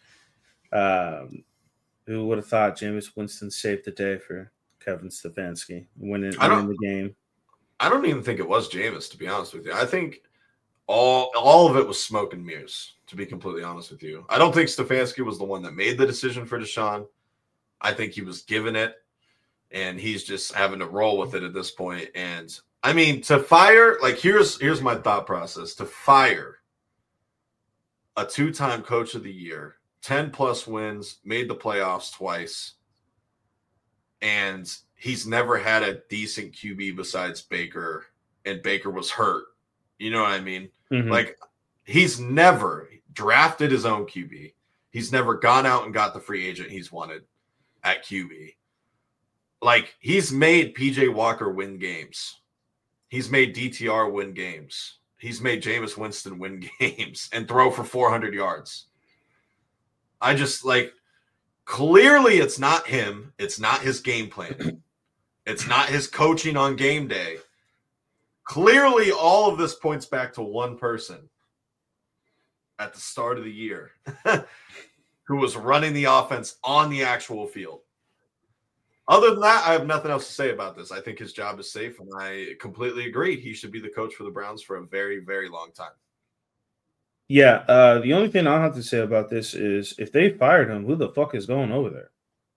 A: Who would have thought Jameis Winston saved the day for Kevin Stefanski winning the game?
B: I don't even think it was Jameis, to be honest with you. I think all of it was smoke and mirrors, to be completely honest with you. I don't think Stefanski was the one that made the decision for Deshaun. I think he was given it, and he's just having to roll with it at this point. And to fire, here's my thought process: to fire a 2-time coach of the year, 10+ wins, made the playoffs twice, and he's never had a decent QB besides Baker, and Baker was hurt. You know what I mean?
A: Mm-hmm.
B: He's never drafted his own QB. He's never gone out and got the free agent he's wanted at QB. He's made PJ Walker win games. He's made DTR win games. He's made Jameis Winston win games and throw for 400 yards. I just clearly it's not him. It's not his game plan. It's not his coaching on game day. Clearly all of this points back to one person at the start of the year who was running the offense on the actual field. Other than that, I have nothing else to say about this. I think his job is safe, and I completely agree. He should be the coach for the Browns for a very, very long time.
A: Yeah, the only thing I'll have to say about this is if they fired him, who the fuck is going over there?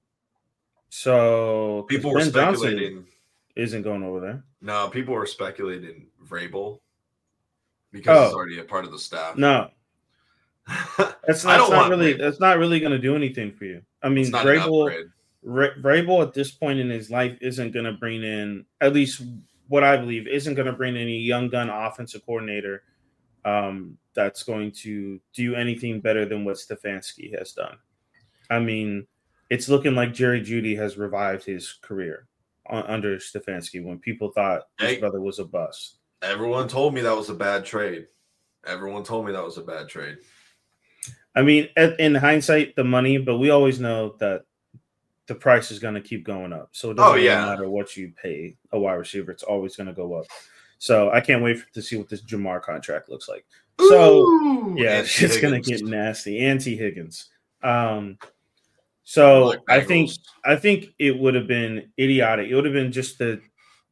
A: So
B: people were
A: Ben
B: speculating
A: Johnson isn't going over there.
B: No, people were speculating Vrabel because he's already a part of the staff.
A: No, that's not really going to do anything for you. I mean, Vrabel at this point in his life isn't going to bring in, at least what I believe, isn't going to bring any young gun offensive coordinator that's going to do anything better than what Stefanski has done. I mean, it's looking like Jerry Jeudy has revived his career under Stefanski when people thought his brother was a bust.
B: Everyone told me that was a bad trade.
A: I mean, in hindsight, the money, but we always know that the price is going to keep going up. So it doesn't really matter what you pay a wide receiver. It's always going to go up. So I can't wait to see what this Jamar contract looks like. So, it's going to get nasty. Anti-Higgins. So I think it would have been idiotic. It would have been just the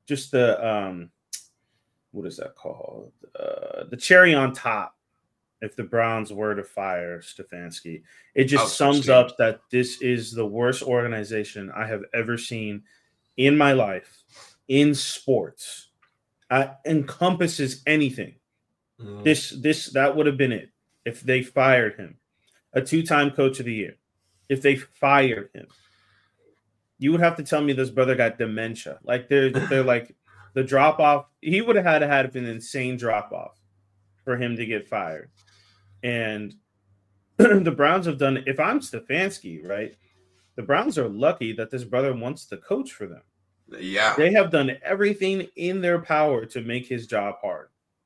A: what is that called? The cherry on top if the Browns were to fire Stefanski. It just sums up that this is the worst organization I have ever seen in my life in sports. Encompasses anything. That would have been it if they fired him. A 2-time coach of the year. If they fired him, you would have to tell me this brother got dementia. Like they're like the drop off. He would have had to have an insane drop off for him to get fired. And the Browns have done. If I'm Stefanski, right, the Browns are lucky that this brother wants to coach for them.
B: Yeah,
A: they have done everything in their power to make his job hard.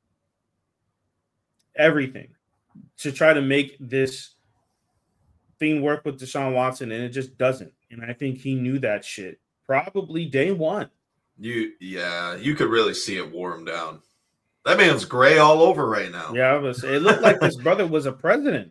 A: Everything to try to make this thing work with Deshaun Watson, and it just doesn't. And I think he knew that shit probably day one.
B: You could really see it wore him down. That man's gray all over right now.
A: Yeah, it looked like his brother was a president.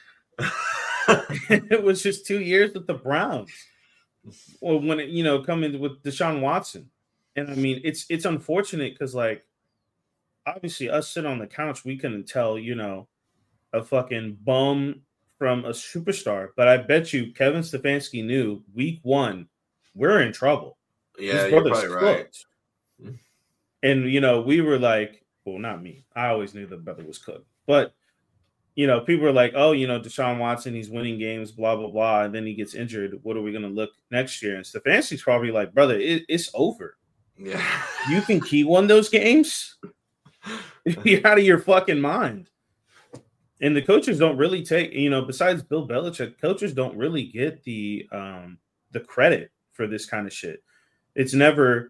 A: It was just 2 years with the Browns. Well, when it, coming with Deshaun Watson. And I mean, it's unfortunate because, like, obviously us sitting on the couch, we couldn't tell, a fucking bum from a superstar. But I bet you Kevin Stefanski knew week one, we're in trouble.
B: Yeah, you're probably right.
A: And, we were like, well, not me. I always knew the brother was cooked. But, people were like, oh, Deshaun Watson, he's winning games, blah, blah, blah. And then he gets injured. What are we going to look next year? And Stefanski's probably like, brother, it's over.
B: Yeah.
A: You think he won those games? You're out of your fucking mind. And the coaches don't really take, besides Bill Belichick, coaches don't really get the credit for this kind of shit. It's never,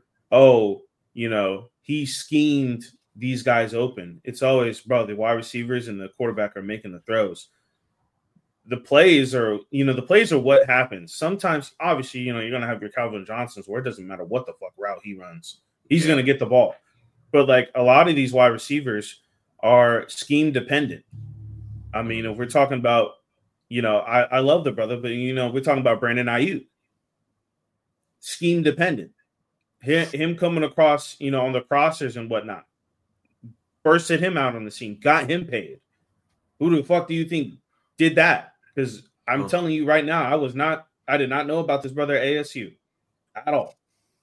A: he schemed these guys open. It's always, bro, the wide receivers and the quarterback are making the throws. The plays are what happens. Sometimes, obviously, you're going to have your Calvin Johnsons where it doesn't matter what the fuck route he runs. He's going to get the ball. But, like, a lot of these wide receivers are scheme dependent. I mean, if we're talking about, I love the brother, but, we're talking about Brandon Ayuk. Scheme dependent. Him coming across, on the crossers and whatnot. Bursted him out on the scene, got him paid. Who the fuck do you think did that? Because I'm telling you right now, I did not know about this brother at ASU at all.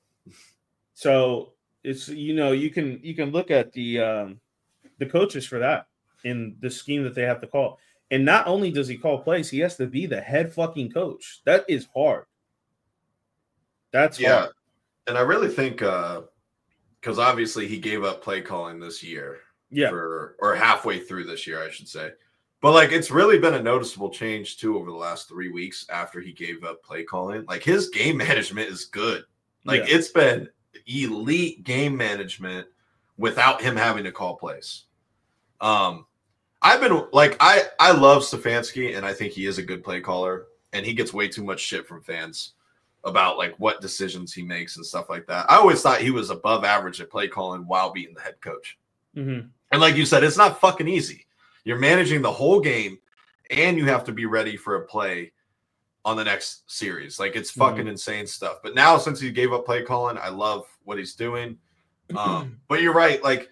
A: So it's, you can look at the coaches for that in the scheme that they have to call. And not only does he call plays, he has to be the head fucking coach. That is hard. That's hard.
B: And I really think because obviously he gave up play calling this year.
A: Yeah.
B: Or halfway through this year, I should say. But, like, it's really been a noticeable change, too, over the last 3 weeks after he gave up play calling. Like, his game management is good. Like, It's been elite game management without him having to call plays. I've been, like, I love Stefanski, and I think he is a good play caller. And he gets way too much shit from fans about, like, what decisions he makes and stuff like that. I always thought he was above average at play calling while being the head coach.
A: Mm-hmm.
B: And like you said, it's not fucking easy. You're managing the whole game, and you have to be ready for a play on the next series. Like, it's fucking insane stuff. But now, since he gave up play calling, I love what he's doing. But you're right. Like,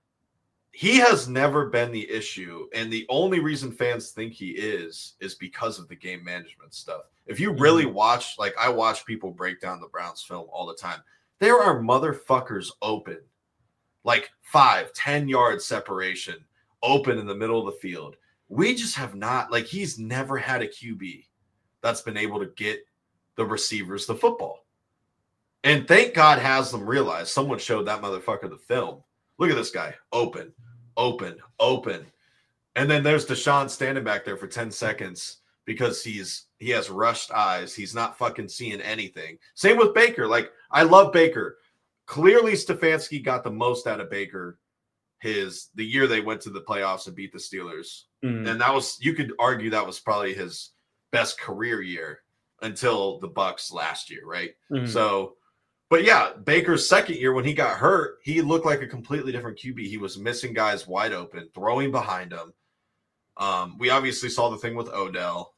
B: he has never been the issue. And the only reason fans think he is because of the game management stuff. If you really watch, like, I watch people break down the Browns film all the time. There are motherfuckers open, like 5-10 yard separation, open in the middle of the field. We just have not, like, he's never had a QB that's been able to get the receivers the football. And thank God Haslam realized, someone showed that motherfucker the film. Look at this guy. Open, open, open. And then there's Deshaun standing back there for 10 seconds because he has rushed eyes. He's not fucking seeing anything. Same with Baker. Like, I love Baker. Clearly, Stefanski got the most out of Baker the year they went to the playoffs and beat the Steelers. And that was, you could argue that was probably his best career year until the Bucs last year, right? So, but yeah, Baker's second year when he got hurt, he looked like a completely different QB. He was missing guys wide open, throwing behind him. We obviously saw the thing with Odell.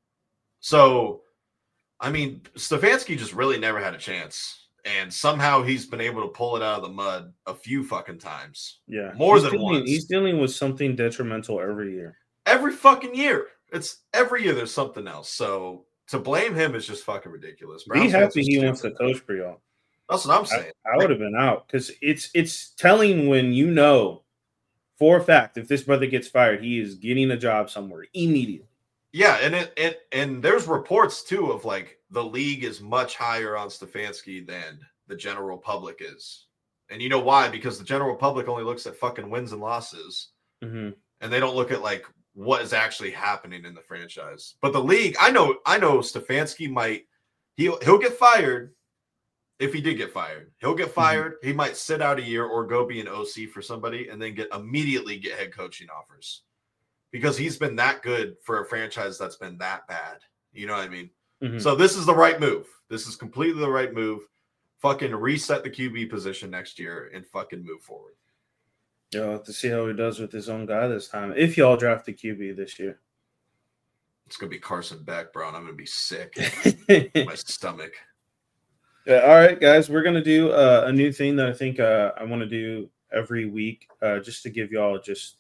B: So, I mean, Stefanski just really never had a chance. And somehow he's been able to pull it out of the mud a few fucking times.
A: Yeah.
B: More than once.
A: He's dealing with something detrimental every year.
B: Every fucking year. It's every year there's something else. So to blame him is just fucking ridiculous.
A: Be happy he wants to coach for y'all.
B: That's what I'm saying.
A: I would have been out because it's telling when you know for a fact if this brother gets fired, he is getting a job somewhere immediately.
B: Yeah, and there's reports too of like the league is much higher on Stefanski than the general public is. And you know why? Because the general public only looks at fucking wins and losses. And they don't look at like what is actually happening in the franchise. But the league, I know Stefanski might he'll get fired if he did get fired. He'll get fired. He might sit out a year or go be an OC for somebody and then immediately get head coaching offers. Because he's been that good for a franchise that's been that bad. You know what I mean? So this is the right move. This is completely the right move. Fucking reset the QB position next year and fucking move forward.
A: You'll have to see how he does with his own guy this time. If y'all draft the QB this year.
B: It's going to be Carson Beck, bro, and I'm going to be sick. My stomach.
A: Yeah, all right, guys. We're going to do a new thing that I think I want to do every week just to give y'all just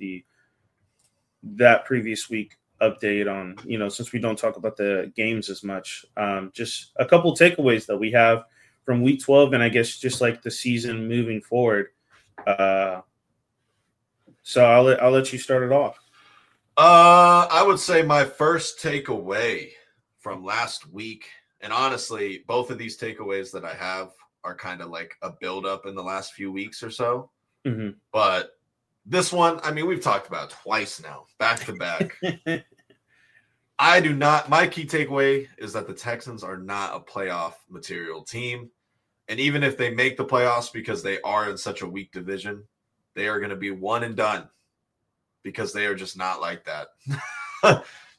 A: that previous week update on, since we don't talk about the games as much, just a couple takeaways that we have from week 12 and I guess just like the season moving forward. So I'll let you start it off.
B: I would say my first takeaway from last week, and honestly, both of these takeaways that I have are kind of like a buildup in the last few weeks or so. But this one, I mean, we've talked about it twice now, back to back. My key takeaway is that the Texans are not a playoff material team. And even if they make the playoffs because they are in such a weak division, they are going to be one and done because they are just not like that.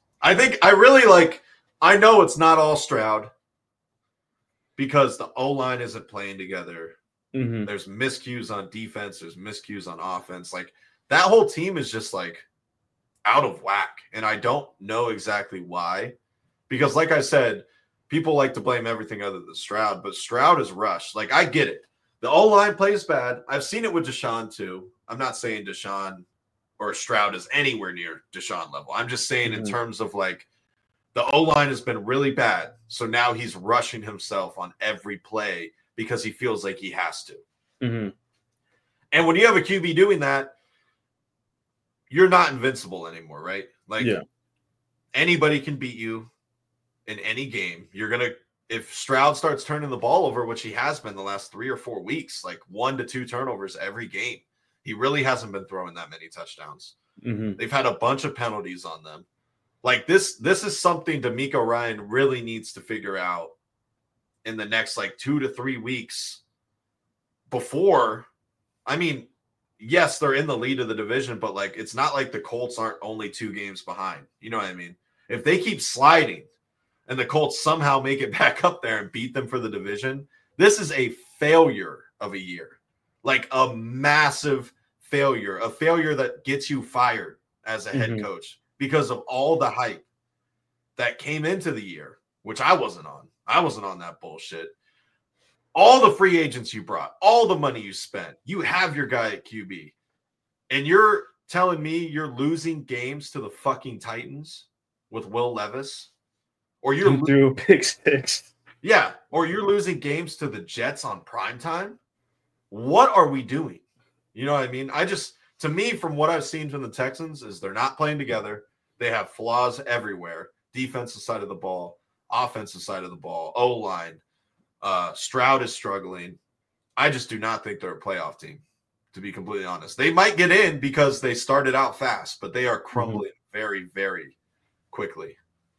B: I know it's not all Stroud because the O-line isn't playing together. There's miscues on defense. There's miscues on offense. Like that whole team is just like out of whack. And I don't know exactly why, because like I said, people like to blame everything other than Stroud, but Stroud is rushed. Like I get it. The O-line plays bad. I've seen it with Deshaun too. I'm not saying Deshaun or Stroud is anywhere near Deshaun level. I'm just saying in terms of like the O-line has been really bad. So now he's rushing himself on every play because he feels like he has to. And when you have a QB doing that, you're not invincible anymore, right? Like anybody can beat you in any game. If Stroud starts turning the ball over, which he has been the last 3 or 4 weeks, like 1 to 2 turnovers every game, he really hasn't been throwing that many touchdowns. They've had a bunch of penalties on them. Like this is something D'Amico Ryan really needs to figure out in the next like 2 to 3 weeks before. I mean, yes, they're in the lead of the division, but like it's not like the Colts aren't only 2 games behind. You know what I mean? If they keep sliding and the Colts somehow make it back up there and beat them for the division, this is a failure of a year. Like a massive failure, a failure that gets you fired as a head coach because of all the hype that came into the year. which I wasn't on. I wasn't on that bullshit. All the free agents you brought, all the money you spent, you have your guy at QB. And you're telling me you're losing games to the fucking Titans with Will Levis? Or you're
A: threw a pick six.
B: Yeah, or you're losing games to the Jets on primetime? What are we doing? You know what I mean? To me, from what I've seen from the Texans, is they're not playing together. They have flaws everywhere. Defensive side of the ball, offensive side of the ball, O-line. Stroud is struggling. I just do not think they're a playoff team, to be completely honest. They might get in because they started out fast, but they are crumbling very, very quickly.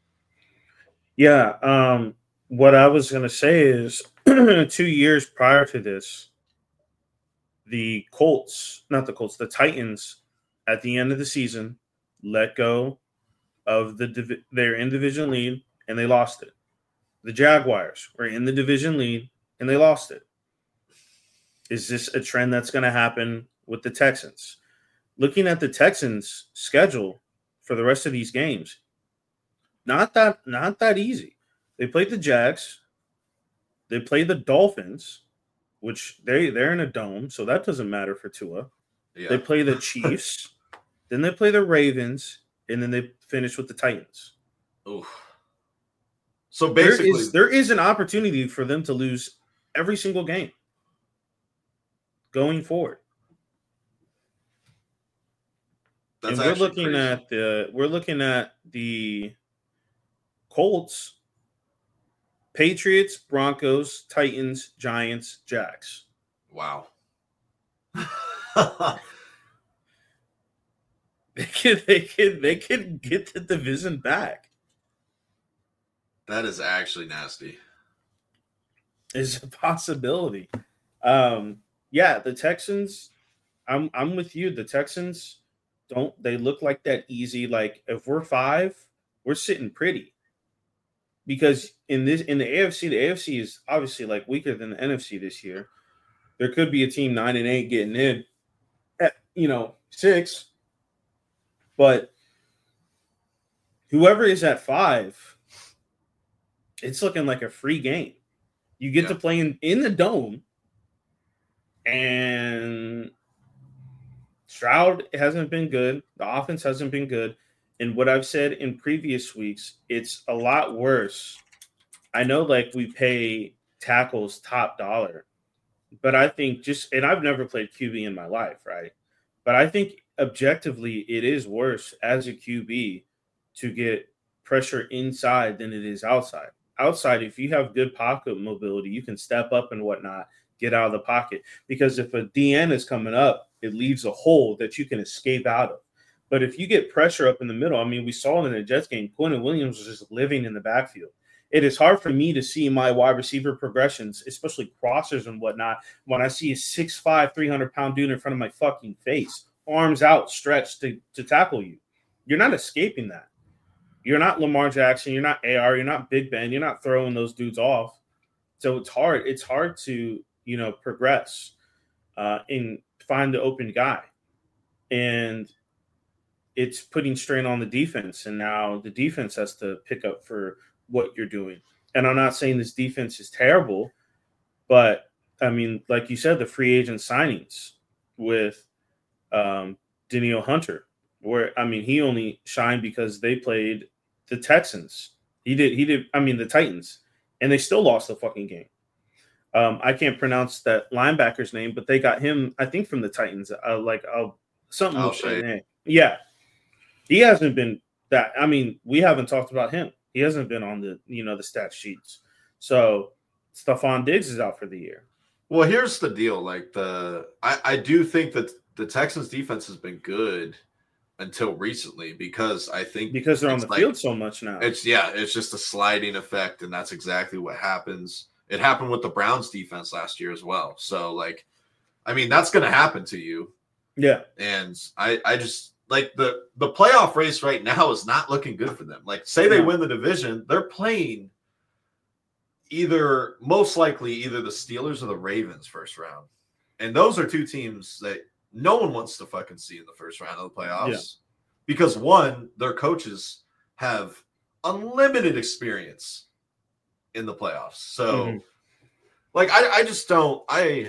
A: Yeah. What I was going to say is 2 years prior to this, the Titans at the end of the season let go of their in-division lead and they lost it. The Jaguars were in the division lead and they lost it. Is this a trend that's going to happen with the Texans? Looking at the Texans' schedule for the rest of these games, not that easy. They played the Jags. They played the Dolphins, which they're in a dome, so that doesn't matter for Tua. Yeah. They play the Chiefs. Then they play the Ravens, and then they finish with the Titans.
B: Oof. So basically,
A: there is an opportunity for them to lose every single game going forward. And we're looking at the Colts, Patriots, Broncos, Titans, Giants, Jags.
B: Wow.
A: They could get the division back.
B: That is actually nasty.
A: It's a possibility. Yeah, the Texans. I'm with you. The Texans they look like that easy. Like if we're 5, we're sitting pretty. Because in the AFC is obviously like weaker than the NFC this year. There could be a team 9-8 getting in at 6, but whoever is at 5, it's looking like a free game. You get to play in the dome, and Stroud hasn't been good. The offense hasn't been good. And what I've said in previous weeks, it's a lot worse. I know like we pay tackles top dollar, but I think and I've never played QB in my life, right? But I think objectively it is worse as a QB to get pressure inside than it is outside. Outside, if you have good pocket mobility, you can step up and whatnot, get out of the pocket. Because if a DN is coming up, it leaves a hole that you can escape out of. But if you get pressure up in the middle, I mean, we saw it in the Jets game, Quentin Williams was just living in the backfield. It is hard for me to see my wide receiver progressions, especially crossers and whatnot, when I see a 6'5", 300-pound dude in front of my fucking face, arms out, stretched to tackle you. You're not escaping that. You're not Lamar Jackson. You're not AR. You're not Big Ben. You're not throwing those dudes off. So it's hard. It's hard to, progress and find the open guy. And it's putting strain on the defense, and now the defense has to pick up for what you're doing. And I'm not saying this defense is terrible, but, I mean, like you said, the free agent signings with Danielle Hunter, where, I mean, he only shined because they played the Texans. The Titans, and they still lost the fucking game. I can't pronounce that linebacker's name, but they got him, I think, from the Titans. Something with that name. Yeah. He hasn't been that. I mean, we haven't talked about him. He hasn't been on the stat sheets. So Stephon Diggs is out for the year.
B: Well, here's the deal. Like I do think that the Texans defense has been good until recently because
A: they're on the field so much now.
B: It's just a sliding effect, and that's exactly what happens. It happened with the Browns defense last year as well. So that's going to happen to you.
A: Yeah.
B: And I just like the playoff race right now is not looking good for them. Like, say they win the division, they're playing most likely either the Steelers or the Ravens first round. And those are two teams that no one wants to fucking see in the first round of the playoffs because, one, their coaches have unlimited experience in the playoffs. So, like, I just don't I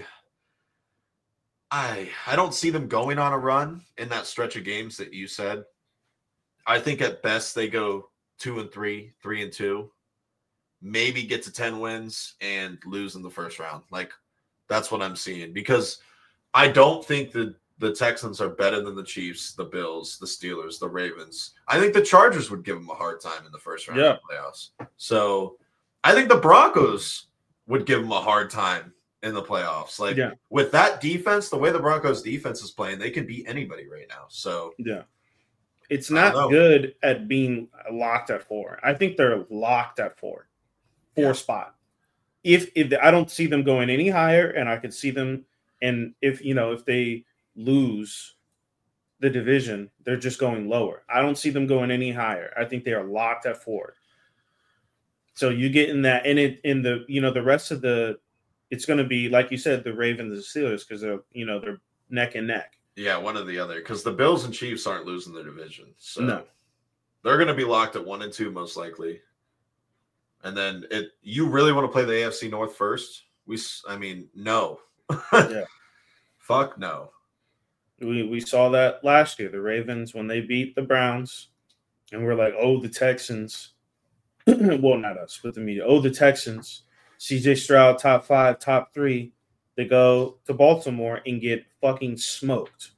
B: don't see them going on a run in that stretch of games that you said. I think at best they go 2-3, 3-2, maybe get to 10 wins and lose in the first round. Like, that's what I'm seeing, because I don't think the Texans are better than the Chiefs, the Bills, the Steelers, the Ravens. I think the Chargers would give them a hard time in the first round of the playoffs. So I think the Broncos would give them a hard time in the playoffs. Like, with that defense, the way the Broncos defense is playing, they can beat anybody right now. So
A: it's not good at being locked at 4. I think they're locked at 4 spot. If I don't see them going any higher, and I could see them, and if they lose the division, they're just going lower. I don't see them going any higher. I think they are locked at 4. So you get in that, and in the rest of the, it's going to be like you said, the Ravens and the Steelers, because they're neck and neck.
B: Yeah, one or the other, because the Bills and Chiefs aren't losing their division, so they're going to be locked at 1 and 2 most likely. And then you really want to play the AFC North first? No. Fuck no.
A: We saw that last year, the Ravens, when they beat the Browns, and we're like, oh, the Texans. Well, not us, but the media. Oh, the Texans. CJ Stroud, top 5, top 3. They go to Baltimore and get fucking smoked.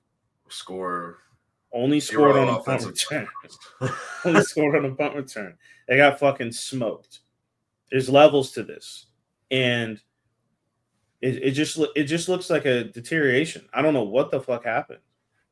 B: Only
A: scored on a punt return. Only scored on a punt return. They got fucking smoked. There's levels to this, and it just looks like a deterioration. I don't know what the fuck happened.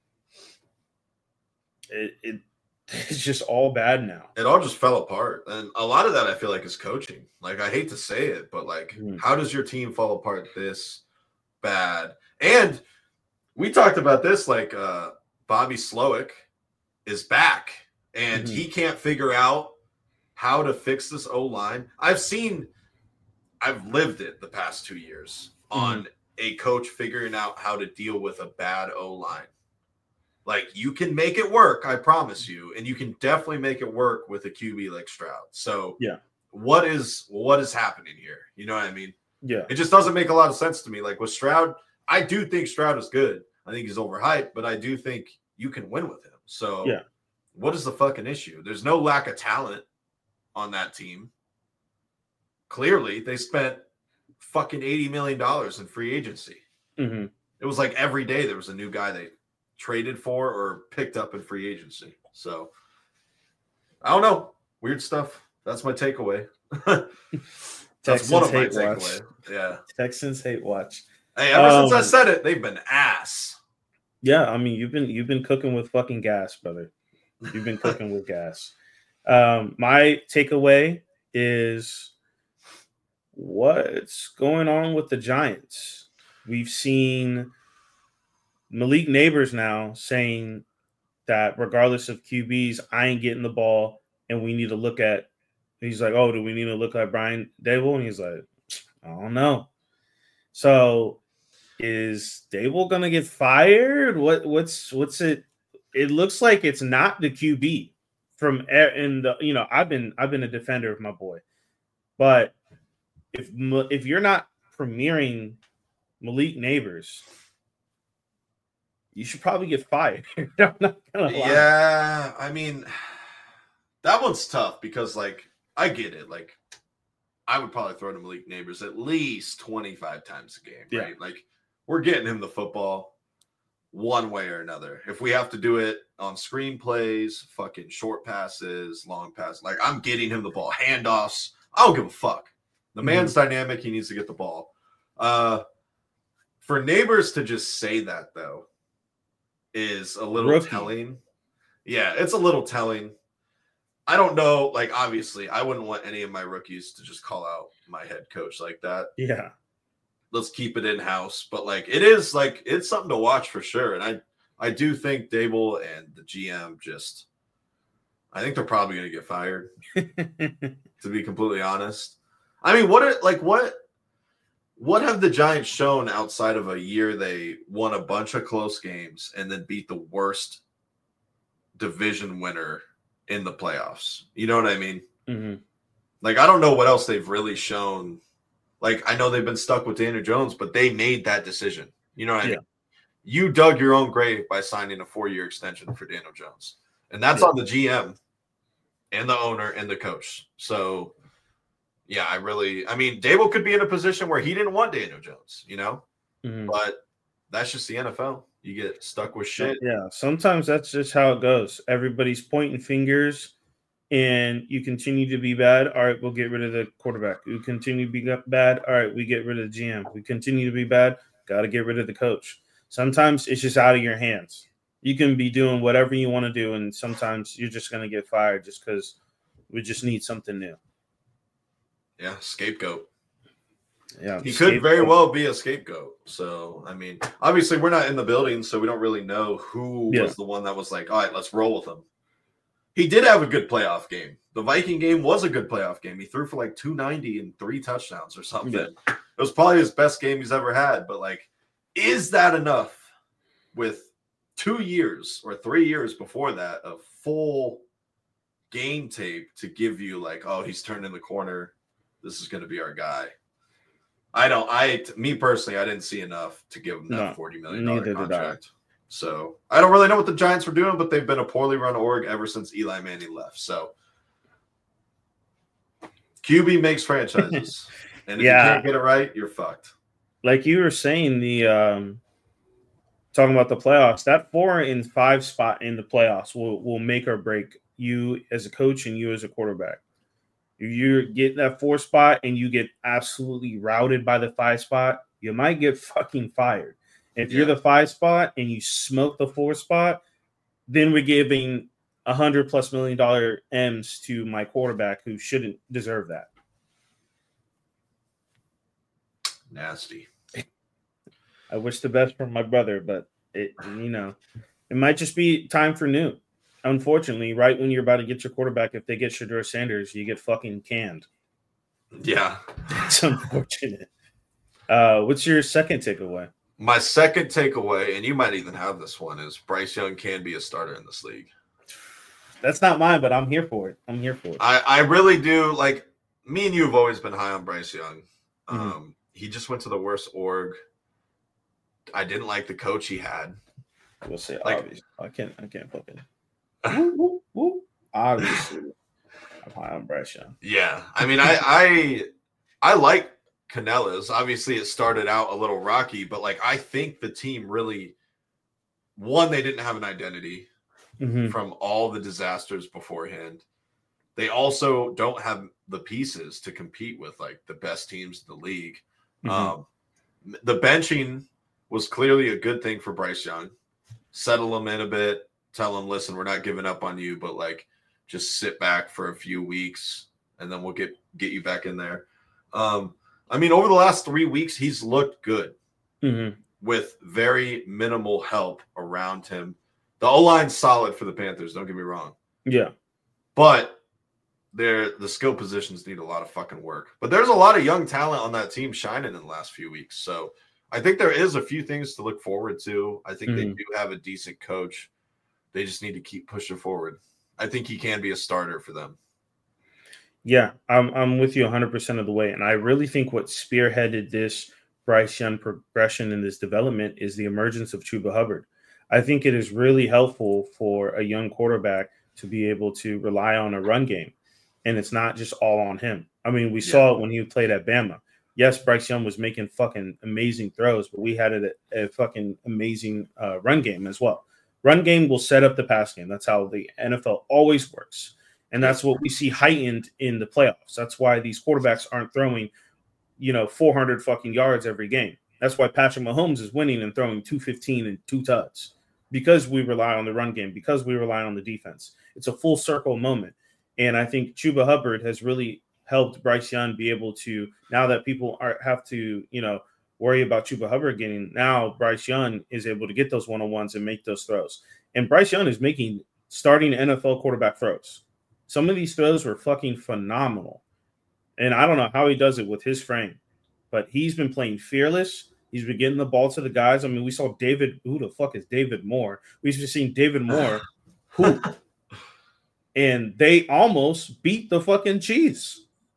A: It's just all bad now.
B: It all just fell apart, and a lot of that I feel like is coaching. Like, I hate to say it, but like, how does your team fall apart this bad? And we talked about this. Like, Bobby Slowick is back, and he can't figure out how to fix this O-line. I've lived it the past 2 years on a coach figuring out how to deal with a bad O-line. Like, you can make it work, I promise you, and you can definitely make it work with a QB like Stroud. So, what is happening here? You know what I mean?
A: Yeah.
B: It just doesn't make a lot of sense to me. Like, with Stroud, I do think Stroud is good. I think he's overhyped, but I do think you can win with him. So, what is the fucking issue? There's no lack of talent on that team. Clearly, they spent fucking $80 million in free agency. It was like every day there was a new guy they traded for or picked up in free agency. So, I don't know. Weird stuff. That's my takeaway. That's one of my takeaways. Yeah.
A: Texans hate watch.
B: Hey, ever since I said it, they've been ass.
A: Yeah, I mean, you've been cooking with fucking gas, brother. You've been cooking with gas. My takeaway is what's going on with the Giants. We've seen Malik Neighbors now saying that regardless of QBs, I ain't getting the ball, and we need to look at. He's like, oh, do we need to look at Brian Daboll? And he's like, I don't know. So, is Daboll gonna get fired? What's it? It looks like it's not the QB from I've been a defender of my boy, but if you're not premiering Malik Neighbors, you should probably get fired. I'm not gonna lie.
B: Yeah, I mean, that one's tough because, like, I get it. Like, I would probably throw to Malik Neighbors at least 25 times a game, right? Like, we're getting him the football one way or another. If we have to do it on screenplays, fucking short passes, long passes, like, I'm getting him the ball. Handoffs, I don't give a fuck. The man's dynamic. He needs to get the ball. For Neighbors to just say that, though, is a little telling. Yeah, it's a little telling. I don't know. Like, obviously, I wouldn't want any of my rookies to just call out my head coach like that.
A: Yeah.
B: Let's keep it in-house. But, like, it's something to watch for sure. And I do think Daboll and the GM I think they're probably going to get fired, to be completely honest. I mean, what have the Giants shown outside of a year they won a bunch of close games and then beat the worst division winner in the playoffs? You know what I mean? Like, I don't know what else they've really shown. Like, I know they've been stuck with Daniel Jones, but they made that decision. You know what I mean? You dug your own grave by signing a 4-year extension for Daniel Jones. And that's on the GM and the owner and the coach. So, yeah, I mean, Dable could be in a position where he didn't want Daniel Jones, you know? Mm-hmm. But that's just the NFL. You get stuck with shit.
A: Yeah, sometimes that's just how it goes. Everybody's pointing fingers, and you continue to be bad. All right, we'll get rid of the quarterback. You continue to be bad. All right, we get rid of the GM. We continue to be bad. Got to get rid of the coach. Sometimes it's just out of your hands. You can be doing whatever you want to do, and sometimes you're just going to get fired just because we just need something new.
B: Yeah, scapegoat.
A: Yeah,
B: he could very well be a scapegoat. So, I mean, obviously we're not in the building, so we don't really know who was the one that was like, all right, let's roll with him. He did have a good playoff game. The Viking game was a good playoff game. He threw for like 290 and 3 touchdowns or something. Yeah. It was probably his best game he's ever had. But, like, is that enough with 2 years or 3 years before that of full game tape to give you like, oh, he's turning the corner. This is going to be our guy. Me personally, I didn't see enough to give him that $40 million contract. So I don't really know what the Giants were doing, but they've been a poorly run org ever since Eli Manning left. So QB makes franchises. And if you can't get it right, you're fucked.
A: Like you were saying, talking about the playoffs, that 4 and 5 spot in the playoffs will make or break you as a coach and you as a quarterback. If you get that 4 spot and you get absolutely routed by the 5 spot, you might get fucking fired. If you're the 5 spot and you smoke the 4 spot, then we're giving $100+ million M's to my quarterback who shouldn't deserve that.
B: Nasty.
A: I wish the best for my brother, but it might just be time for new. Unfortunately, right when you're about to get your quarterback, if they get Shedeur Sanders, you get fucking canned.
B: Yeah.
A: It's unfortunate. What's your second takeaway?
B: My second takeaway, and you might even have this one, is Bryce Young can be a starter in this league.
A: That's not mine, but I'm here for it.
B: I really do. Like, me and you have always been high on Bryce Young. Mm-hmm. He just went to the worst org. I didn't like the coach he had.
A: We'll say obviously. I can't fucking. Obviously, I'm high on Bryce Young.
B: Yeah, I mean, I like Canellas. Obviously, it started out a little rocky, but like I think the team really they didn't have an identity from all the disasters beforehand. They also don't have the pieces to compete with like the best teams in the league. Mm-hmm. The benching was clearly a good thing for Bryce Young. Settle him in a bit. Tell him, listen, we're not giving up on you, but like just sit back for a few weeks and then we'll get you back in there. I mean, over the last 3 weeks, he's looked good with very minimal help around him. The O-line's solid for the Panthers, don't get me wrong.
A: Yeah.
B: But the skill positions need a lot of fucking work. But there's a lot of young talent on that team shining in the last few weeks. So I think there is a few things to look forward to. I think they do have a decent coach. They just need to keep pushing forward. I think he can be a starter for them.
A: Yeah, I'm with you 100% of the way. And I really think what spearheaded this Bryce Young progression in this development is the emergence of Chuba Hubbard. I think it is really helpful for a young quarterback to be able to rely on a run game. And it's not just all on him. I mean, we saw it when he played at Bama. Yes, Bryce Young was making fucking amazing throws, but we had a fucking amazing run game as well. Run game will set up the pass game. That's how the NFL always works. And that's what we see heightened in the playoffs. That's why these quarterbacks aren't throwing, 400 fucking yards every game. That's why Patrick Mahomes is winning and throwing 215 and 2 tuds, because we rely on the run game, because we rely on the defense. It's a full circle moment. And I think Chuba Hubbard has really helped Bryce Young be able to, now that people have to, worry about Chuba Hubbard getting, now Bryce Young is able to get those one-on-ones and make those throws. And Bryce Young is making starting NFL quarterback throws. Some of these throws were fucking phenomenal. And I don't know how he does it with his frame, but he's been playing fearless. He's been getting the ball to the guys. I mean, we saw who the fuck is David Moore? We've just seen David Moore hoop. And they almost beat the fucking Chiefs.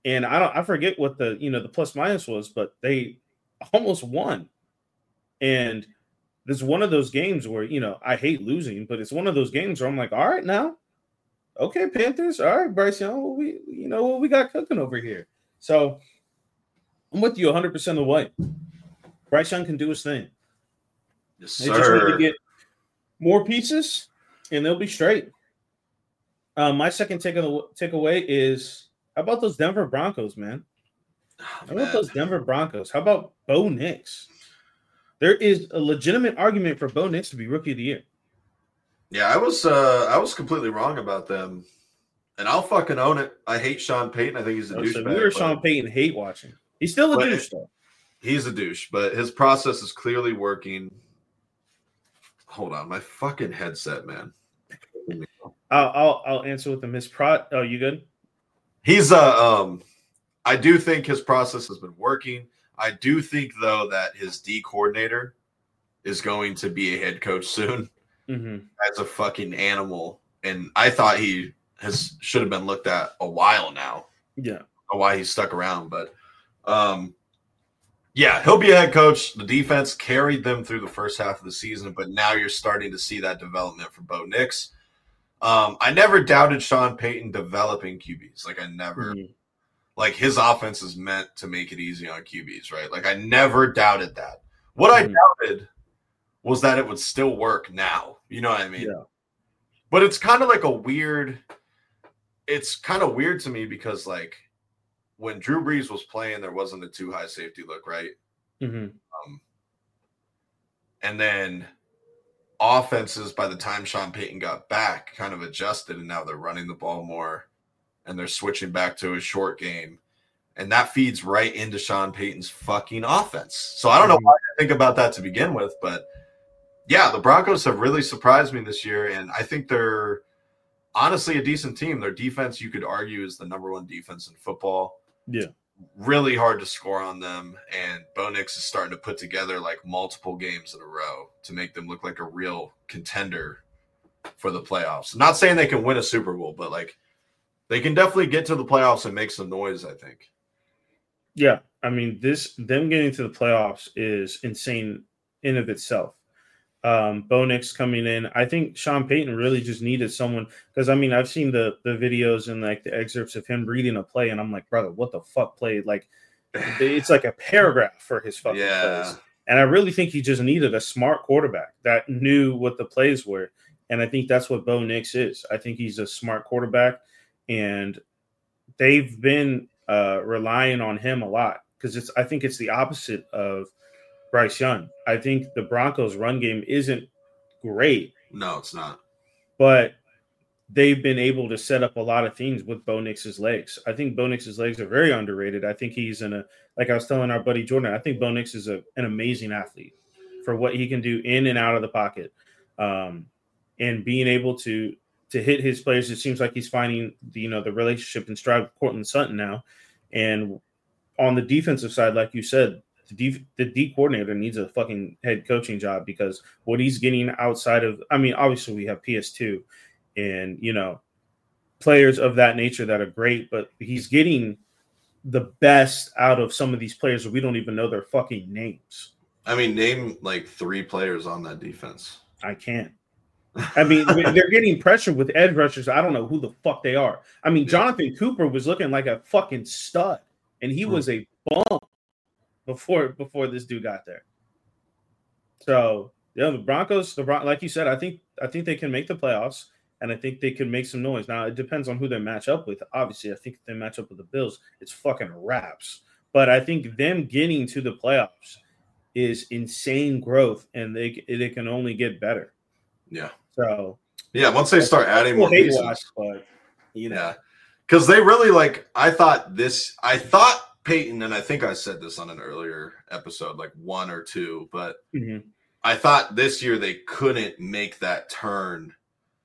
A: And I forget what the plus minus was, but they almost won. And this is one of those games where, I hate losing, but it's one of those games where I'm like, all right, now, okay, Panthers, all right, Bryce Young, what we got cooking over here. So I'm with you 100% of the way. Bryce Young can do his thing.
B: Yes,
A: they just need to get more pieces, and they'll be straight. My second takeaway is, how about those Denver Broncos, man? How about those Denver Broncos? How about Bo Nix? There is a legitimate argument for Bo Nix to be Rookie of the Year.
B: Yeah, I was completely wrong about them, and I'll fucking own it. I hate Sean Payton. I think he's a douchebag.
A: We were Sean Payton hate watching. He's still a douche, though.
B: He's a douche, but his process is clearly working. Hold on, my fucking headset, man.
A: I'll answer with the misprod. Oh, you good?
B: He's I do think his process has been working. I do think though that his D coordinator is going to be a head coach soon. As a fucking animal, and I thought he should have been looked at a while now.
A: Yeah,
B: why he's stuck around, but yeah, he'll be a head coach. The defense carried them through the first half of the season, but now you're starting to see that development for Bo Nix. I never doubted Sean Payton developing QBs. Like I never, like his offense is meant to make it easy on QBs, right? Like I never doubted that. What I doubted was that it would still work now. You know what I mean?
A: Yeah.
B: But it's kind of like it's kind of weird to me because like when Drew Brees was playing, there wasn't a too high safety look, right? And then offenses, by the time Sean Payton got back, kind of adjusted, and now they're running the ball more, and they're switching back to a short game, and that feeds right into Sean Payton's fucking offense. So I don't know why I think about that to begin with, but yeah, the Broncos have really surprised me this year, and I think they're honestly a decent team. Their defense, you could argue, is the number one defense in football.
A: Yeah.
B: Really hard to score on them, and Bo Nix is starting to put together like multiple games in a row to make them look like a real contender for the playoffs. I'm not saying they can win a Super Bowl, but like they can definitely get to the playoffs and make some noise, I think.
A: Yeah, I mean, them getting to the playoffs is insane in of itself. Bo Nix coming in, I think Sean Payton really just needed someone, because I mean I've seen the videos and like the excerpts of him reading a play, and I'm like, brother, what the fuck play? Like it's like a paragraph for his fucking plays. And I really think he just needed a smart quarterback that knew what the plays were, and I think that's what Bo Nix is. I think he's a smart quarterback, and they've been relying on him a lot because I think it's the opposite of Bryce Young. I think the Broncos' run game isn't great.
B: No, it's not.
A: But they've been able to set up a lot of things with Bo Nix's legs. I think Bo Nix's legs are very underrated. I think he's like I was telling our buddy Jordan, I think Bo Nix is an amazing athlete for what he can do in and out of the pocket. And being able to hit his players, it seems like he's finding the relationship and stride with Courtland Sutton now. And on the defensive side, like you said, the D coordinator needs a fucking head coaching job, because what he's getting outside of, I mean, obviously we have PS2 and, players of that nature that are great, but he's getting the best out of some of these players that we don't even know their fucking names.
B: I mean, name like 3 players on that defense.
A: I can't. I mean, they're getting pressure with edge rushers. I don't know who the fuck they are. I mean, Jonathan Cooper was looking like a fucking stud, and he was a bum before this dude got there. So the Broncos, like you said, I think they can make the playoffs, and I think they can make some noise. Now it depends on who they match up with. Obviously, I think if they match up with the Bills, it's fucking wraps. But I think them getting to the playoffs is insane growth, and they can only get better.
B: Yeah.
A: So
B: yeah, once they start adding more pieces,
A: but
B: because they really I thought Peyton, and I think I said this on an earlier episode, like 1 or 2, but I thought this year they couldn't make that turn,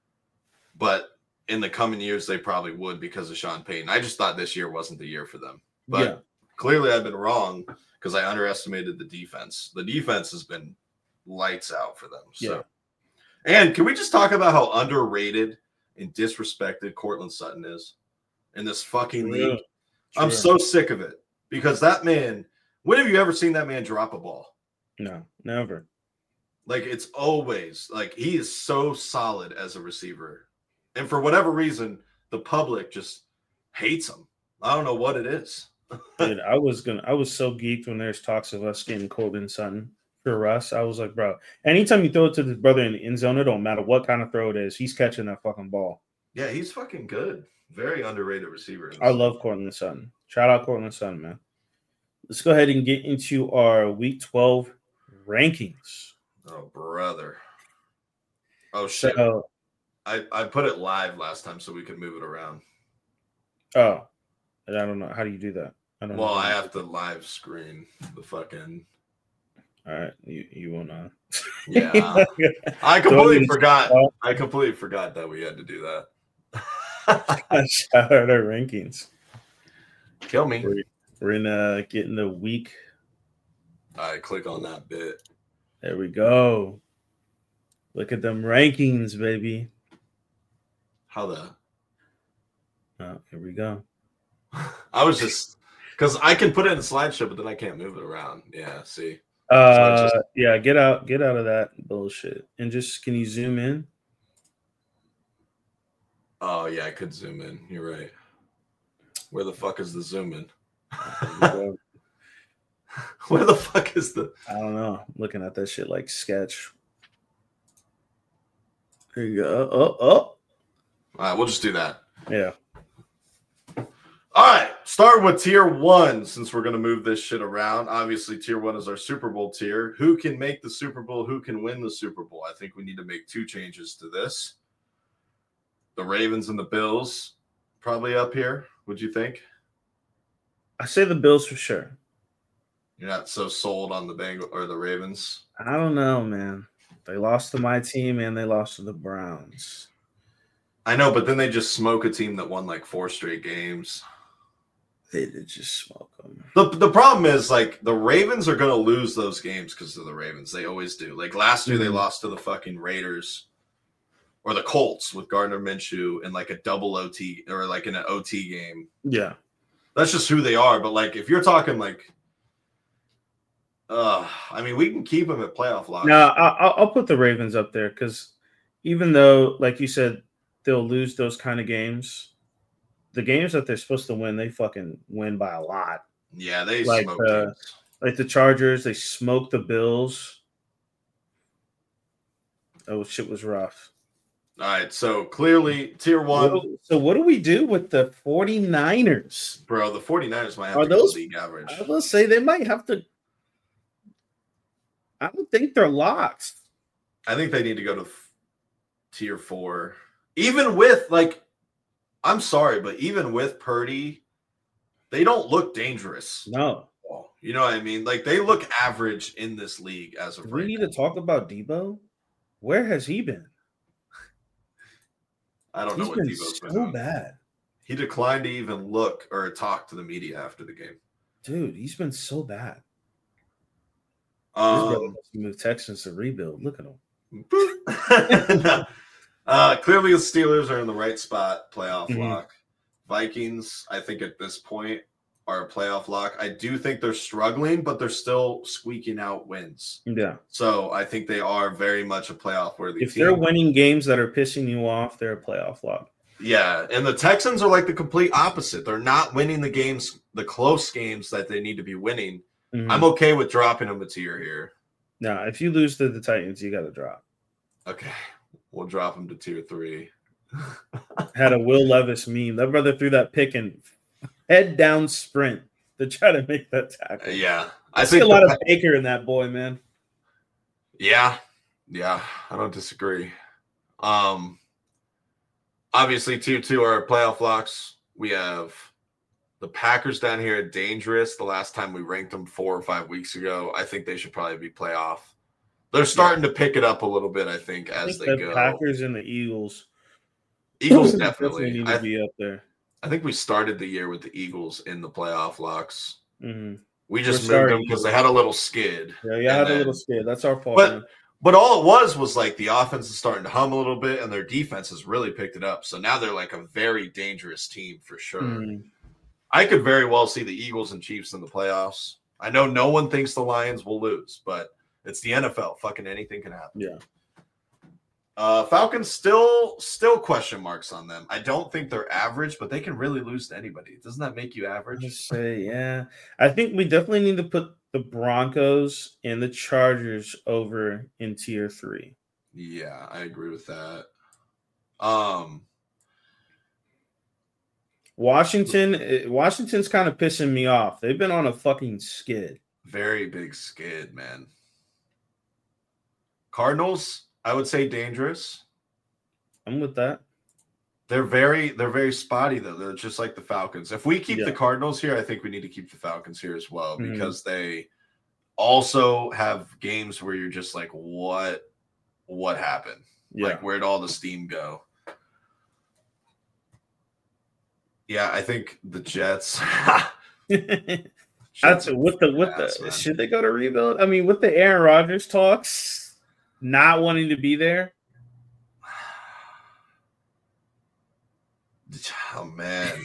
B: but in the coming years they probably would because of Sean Payton. I just thought this year wasn't the year for them, but clearly I've been wrong because I underestimated the defense. The defense has been lights out for them. So, and can we just talk about how underrated and disrespected Courtland Sutton is in this fucking league? I'm so sick of it because that man, when have you ever seen that man drop a ball?
A: No, never.
B: Like, it's always like he is so solid as a receiver. And for whatever reason, the public just hates him. I don't know what it is.
A: Dude, I was so geeked when there's talks of us getting Courtland Sutton for Russ. I was like, bro, anytime you throw it to this brother in the end zone, it don't matter what kind of throw it is, he's catching that fucking ball.
B: Yeah, he's fucking good. Very underrated receiver.
A: I love Courtland Sutton. Shout out Courtland Sutton, man. Let's go ahead and get into our Week 12 rankings.
B: Oh, brother. Oh, shit.
A: So,
B: I put it live last time so we could move it around.
A: Oh, I don't know. How do you do that?
B: I have to live screen the fucking.
A: All right, you wanna?
B: Yeah, I completely forgot. I completely forgot that we had to do that.
A: Shout out our rankings.
B: Kill me.
A: We're gonna get in the week.
B: All right, click on that bit.
A: There we go. Look at them rankings, baby.
B: How the?
A: Oh, here we go.
B: I was just because I can put it in a slideshow, but then I can't move it around. Yeah, see.
A: Yeah, get out of that bullshit. And just can you zoom in?
B: Oh yeah, I could zoom in. You're right. Where the fuck is the zoom in? Where the fuck is the?
A: I don't know. I'm looking at that shit like sketch. There you go. Oh.
B: All right, we'll just do that.
A: Yeah.
B: All right, start with tier 1 since we're going to move this shit around. Obviously, tier 1 is our Super Bowl tier. Who can make the Super Bowl? Who can win the Super Bowl? I think we need to make 2 changes to this. The Ravens and the Bills probably up here. Would you think?
A: I say the Bills for sure.
B: You're not so sold on the Bengals or the Ravens?
A: I don't know, man. They lost to my team and they lost to the Browns.
B: I know, but then they just smoke a team that won like 4 straight games.
A: They did just smoke them.
B: The problem is, like, the Ravens are going to lose those games because of the Ravens. They always do. Like, last year they lost to the fucking Raiders or the Colts with Gardner Minshew in, like, a double OT or, like, in an OT game.
A: Yeah.
B: That's just who they are. But, like, if you're talking, like, I mean, we can keep them at playoff lock.
A: No, I'll put the Ravens up there because even though, like you said, they'll lose those kind of games, the games that they're supposed to win, they fucking win by a lot.
B: Yeah, they
A: smoked like the Chargers, they smoked the Bills. Oh, shit was rough.
B: All right, so clearly tier 1.
A: So what do we do with the 49ers?
B: Bro, the 49ers might have to go league average.
A: I will say they might have to. I don't think they're locked.
B: I think they need to go to tier 4. Even with, like, I'm sorry, but even with Purdy, they don't look dangerous.
A: No.
B: You know what I mean? Like, they look average in this league as of right now.
A: We need to talk about Debo. Where has he been?
B: I don't know what Debo's been
A: so bad.
B: He declined to even look or talk to the media after the game.
A: Dude, he's been so bad. Move Texans to rebuild. Look at him.
B: Clearly, the Steelers are in the right spot, playoff lock. Vikings, I think at this point, are a playoff lock. I do think they're struggling, but they're still squeaking out wins.
A: Yeah.
B: So I think they are very much a playoff worthy team.
A: If they're winning games that are pissing you off, they're a playoff lock.
B: Yeah, and the Texans are like the complete opposite. They're not winning the games, the close games that they need to be winning. I'm okay with dropping them a tier here.
A: No, if you lose to the Titans, you got to drop.
B: Okay, we'll drop them to tier 3.
A: Had a Will Levis meme. That brother threw that pick and head down sprint to try to make that tackle.
B: Yeah,
A: I see a lot of Baker in that boy, man.
B: Yeah, I don't disagree. Obviously, tier 2 are playoff locks. We have the Packers down here are dangerous. The last time we ranked them 4 or 5 weeks ago, I think they should probably be playoff. They're starting to pick it up a little bit, I think, as they go.
A: Packers and the Eagles.
B: Eagles definitely
A: need to be up there.
B: I think we started the year with the Eagles in the playoff locks.
A: Mm-hmm.
B: We just moved them because they had a little skid.
A: Yeah, had a little skid. That's our fault.
B: But all it was like the offense is starting to hum a little bit, and their defense has really picked it up. So now they're like a very dangerous team for sure. I could very well see the Eagles and Chiefs in the playoffs. I know no one thinks the Lions will lose, but it's the NFL. Fucking anything can happen.
A: Yeah.
B: Falcons still question marks on them. I don't think they're average, but they can really lose to anybody. Doesn't that make you average?
A: Yeah. I think we definitely need to put the Broncos and the Chargers over in tier 3.
B: Yeah, I agree with that.
A: Washington's kind of pissing me off. They've been on a fucking skid.
B: Very big skid, man. Cardinals, I would say dangerous.
A: I'm with that.
B: They're very spotty though. They're just like the Falcons. If we keep the Cardinals here, I think we need to keep the Falcons here as well because they also have games where you're just like, what happened?
A: Yeah.
B: Like, where'd all the steam go? Yeah, I think the Jets.
A: That's with the should they go to rebuild? I mean, with the Aaron Rodgers talks, not wanting to be there.
B: Oh man.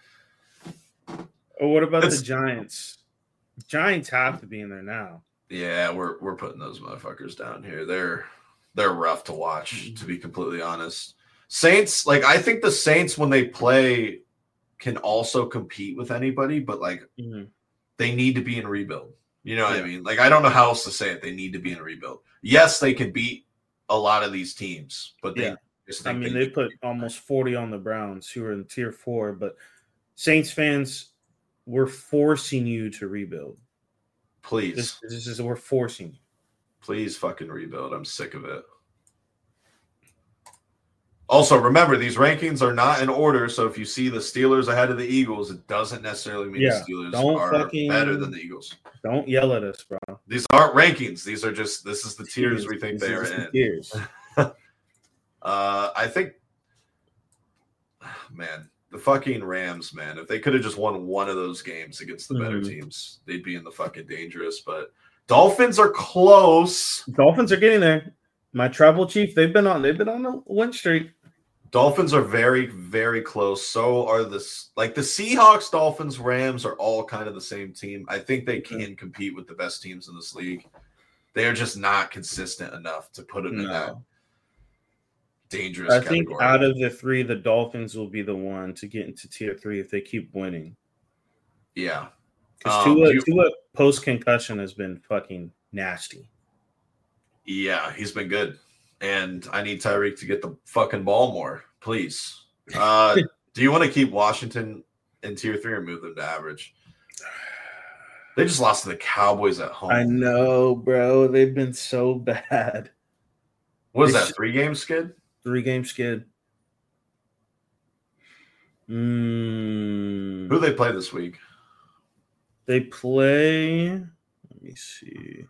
A: Or what about the Giants? The Giants have to be in there now.
B: Yeah, we're putting those motherfuckers down here. They're rough to watch, to be completely honest. Saints, like I think the Saints when they play can also compete with anybody, but like they need to be in rebuild. You know what I mean? Like I don't know how else to say it. They need to be in a rebuild. Yes, they can beat a lot of these teams, but they
A: they put almost 40 on the Browns, who are in tier 4. But Saints fans, we're forcing you to rebuild.
B: Please,
A: we're forcing you.
B: Please fucking rebuild. I'm sick of it. Also, remember, these rankings are not in order, so if you see the Steelers ahead of the Eagles, it doesn't necessarily mean the Steelers are better than the Eagles.
A: Don't yell at us, bro.
B: These aren't rankings. These are just, this is the tiers we think they are in.
A: Tiers.
B: I think, man, the fucking Rams, man, if they could have just won one of those games against the better teams, they'd be in the fucking dangerous, but Dolphins are close.
A: Dolphins are getting there. My tribal chief, they've been on a win streak.
B: Dolphins are very, very close. So are the Seahawks, Dolphins, Rams are all kind of the same team. I think they can compete with the best teams in this league. They are just not consistent enough to put them in that dangerous category.
A: I think out of the 3, the Dolphins will be the one to get into tier 3 if they keep winning.
B: Yeah.
A: Because Tua post-concussion has been fucking nasty.
B: Yeah, he's been good. And I need Tyreek to get the fucking ball more, please. Do you want to keep Washington in tier 3 or move them to average? They just lost to the Cowboys at home.
A: I know, bro. They've been so bad.
B: What is that, 3-game skid?
A: 3-game skid.
B: Who they play this week?
A: They play, let me see.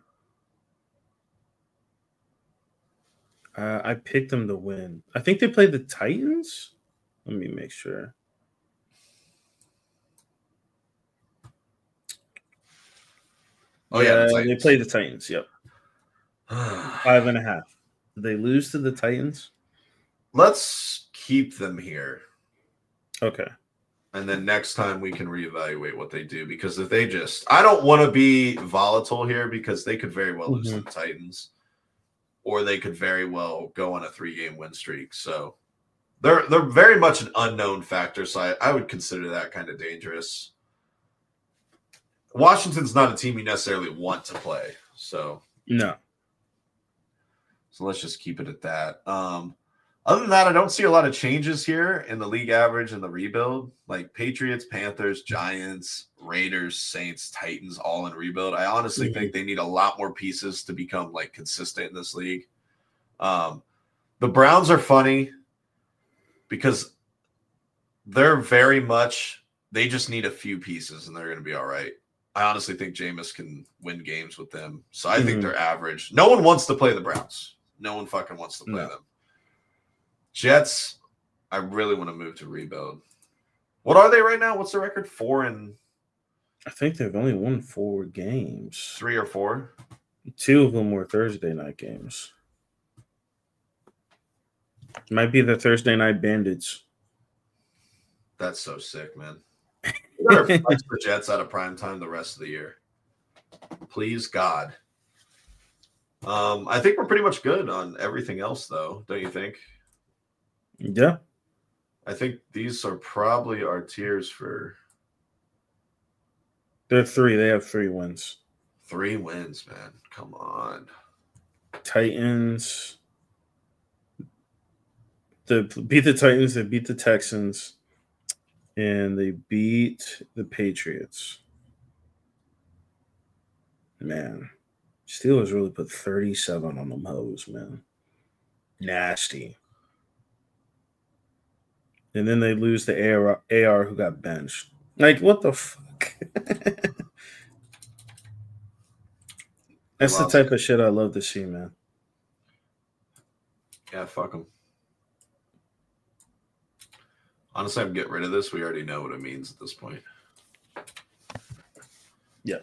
A: I picked them to win. I think they played the Titans. Let me make sure.
B: Oh, yeah.
A: They played the Titans. Yep. 5.5. Did they lose to the Titans?
B: Let's keep them here.
A: Okay.
B: And then next time we can reevaluate what they do. Because if they I don't want to be volatile here because they could very well lose to the Titans. Or they could very well go on a 3-game win streak. So they're very much an unknown factor. So I would consider that kind of dangerous. Washington's not a team you necessarily want to play. So
A: no.
B: So let's just keep it at that. Other than that, I don't see a lot of changes here in the league average and the rebuild. Like Patriots, Panthers, Giants, Raiders, Saints, Titans, all in rebuild. I honestly think they need a lot more pieces to become like consistent in this league. The Browns are funny because they're very much, they just need a few pieces and they're going to be all right. I honestly think Jameis can win games with them. So I think they're average. No one wants to play the Browns. No one fucking wants to play them. Jets, I really want to move to rebuild. What are they right now? What's the record? 4 and
A: I think they've only won 4 games.
B: 3 or 4?
A: 2 of them were Thursday night games. Might be the Thursday night Bandits.
B: That's so sick, man. We gotta flex the Jets out of prime time the rest of the year. Please, God. I think we're pretty much good on everything else, though. Don't you think?
A: Yeah.
B: I think these are probably our tiers for.
A: They're 3. They have 3 wins.
B: 3 wins, man. Come on.
A: Titans. They beat the Titans. They beat the Texans. And they beat the Patriots. Man. Steelers really put 37 on them hoes, man. Nasty. And then they lose the AR who got benched. Like, what the fuck? That's the type of shit I love to see, man.
B: Yeah, fuck them. Honestly, I'm getting rid of this. We already know what it means at this point.
A: Yeah.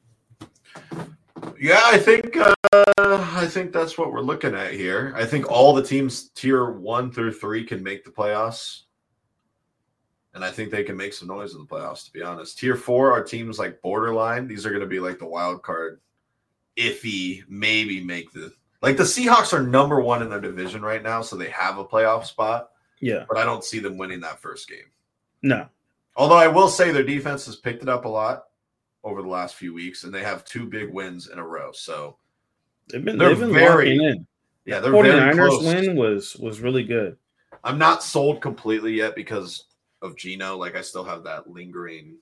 B: Yeah, I think that's what we're looking at here. I think all the teams tier 1 through 3 can make the playoffs. And I think they can make some noise in the playoffs, to be honest. Tier 4 are teams like borderline. These are going to be like the wild card, iffy, maybe make the – like the Seahawks are number 1 in their division right now, so they have a playoff spot.
A: Yeah.
B: But I don't see them winning that first game.
A: No.
B: Although I will say their defense has picked it up a lot over the last few weeks, and they have 2 big wins in a row. So
A: they've been very in.
B: Yeah, they're
A: 49ers
B: very close.
A: win was really good.
B: I'm not sold completely yet because of Geno. Like I still have that lingering.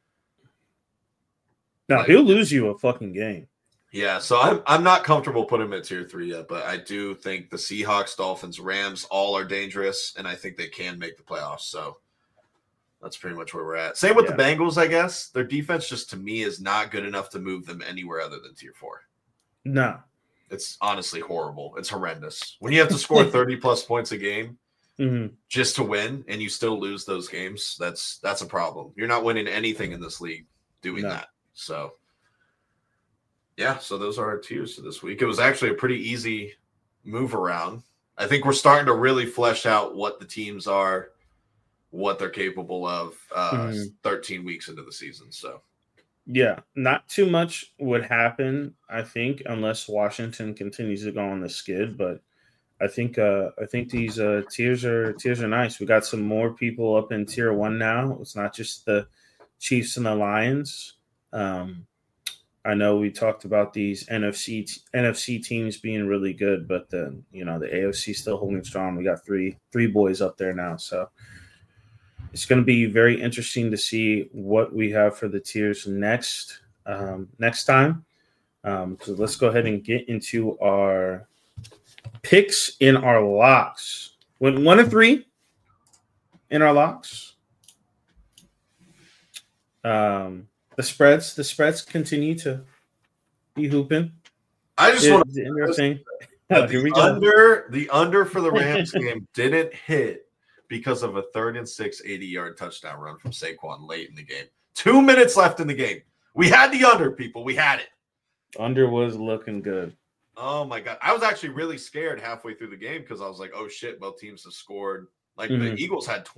A: Now he'll lose you a fucking game.
B: Yeah, so I'm not comfortable putting him at tier 3 yet, but I do think the Seahawks, Dolphins, Rams all are dangerous, and I think they can make the playoffs. So that's pretty much where we're at. Same with the Bengals, I guess. Their defense just to me is not good enough to move them anywhere other than tier 4.
A: No.
B: It's honestly horrible. It's horrendous. When you have to score 30-plus points a game just to win and you still lose those games, that's a problem. You're not winning anything in this league doing that. So, yeah, so those are our tiers for this week. It was actually a pretty easy move around. I think we're starting to really flesh out what the teams are, what they're capable of 13 weeks into the season. So,
A: yeah, not too much would happen, I think, unless Washington continues to go on the skid. But I think these tiers are nice. We got some more people up in tier 1 now. It's not just the Chiefs and the Lions. I know we talked about these NFC teams being really good, but the AFC still holding strong. We got three boys up there now, so it's going to be very interesting to see what we have for the tiers next time. So let's go ahead and get into our picks in our locks. Went 1 and 3 in our locks. The spreads continue to be hooping.
B: I just want
A: to interesting.
B: The under for the Rams game didn't hit because of a 3rd and 6 80-yard touchdown run from Saquon late in the game. 2 minutes left in the game. We had the under, people. We had it.
A: Under was looking good.
B: Oh my God. I was actually really scared halfway through the game because I was like, oh shit, both teams have scored. Like the Eagles had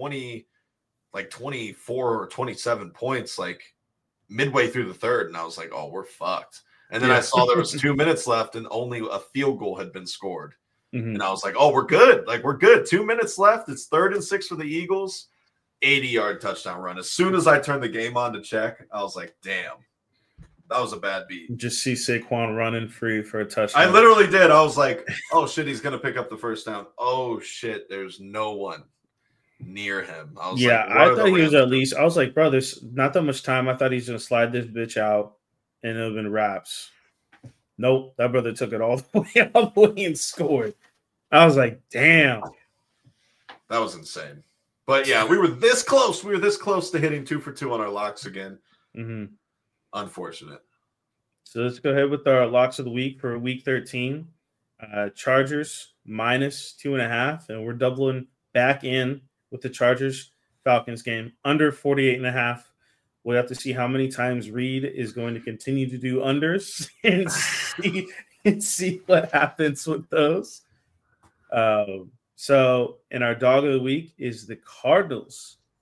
B: 24 or 27 points like midway through the third, and I was like, oh, we're fucked. And then I saw there was 2 minutes left and only a field goal had been scored. And I was like, oh, we're good. Like, we're good. 2 minutes left. It's 3rd and 6 for the Eagles. 80-yard touchdown run. As soon as I turned the game on to check, I was like, damn. That was a bad beat.
A: Just see Saquon running free for a touchdown.
B: I literally did. I was like, oh, shit, he's going to pick up the first down. Oh, shit, there's no one near him. I was
A: I thought he was at least – I was like, bro, there's not that much time. I thought he's going to slide this bitch out, and it would have been wraps. Nope, that brother took it all the way and scored. I was like, damn.
B: That was insane. But, yeah, we were this close. We were this close to hitting 2 for 2 on our locks again. Unfortunate.
A: So let's go ahead with our locks of the week for week 13. Chargers minus 2.5, and we're doubling back in with the Chargers-Falcons game under 48.5. We'll have to see how many times Reed is going to continue to do unders and see what happens with those. So in our dog of the week is the Cardinals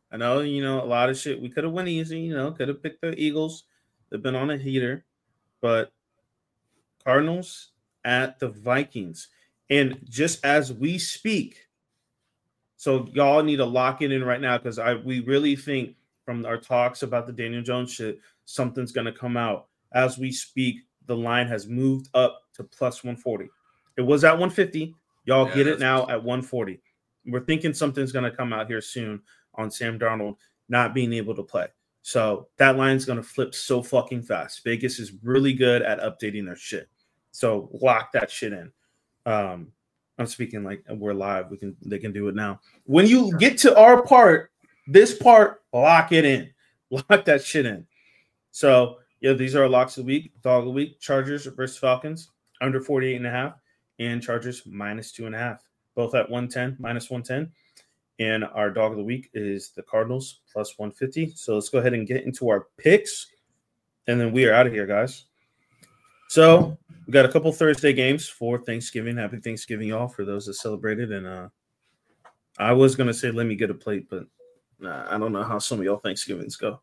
A: I know, a lot of shit. We could have went easy, could have picked the Eagles. They've been on a heater, but Cardinals at the Vikings. And just as we speak, so y'all need to lock it in right now because we really think from our talks about the Daniel Jones shit, something's going to come out. As we speak, the line has moved up to plus 140. It was at 150. Y'all get it now at 140. We're thinking something's going to come out here soon on Sam Darnold not being able to play. So that line's going to flip so fucking fast. Vegas is really good at updating their shit. So lock that shit in. I'm speaking like we're live. They can do it now. When you get to our part, this part, lock it in. Lock that shit in. So yeah, these are our locks of the week. Dog of the week: Chargers versus Falcons under 48.5, and Chargers minus 2.5. Both at 110, minus 110. And our dog of the week is the Cardinals plus 150. So let's go ahead and get into our picks, and then we are out of here, guys. So we got a couple Thursday games for Thanksgiving. Happy Thanksgiving, y'all, for those that celebrated. And I was going to say, let me get a plate, but I don't know how some of y'all Thanksgivings go.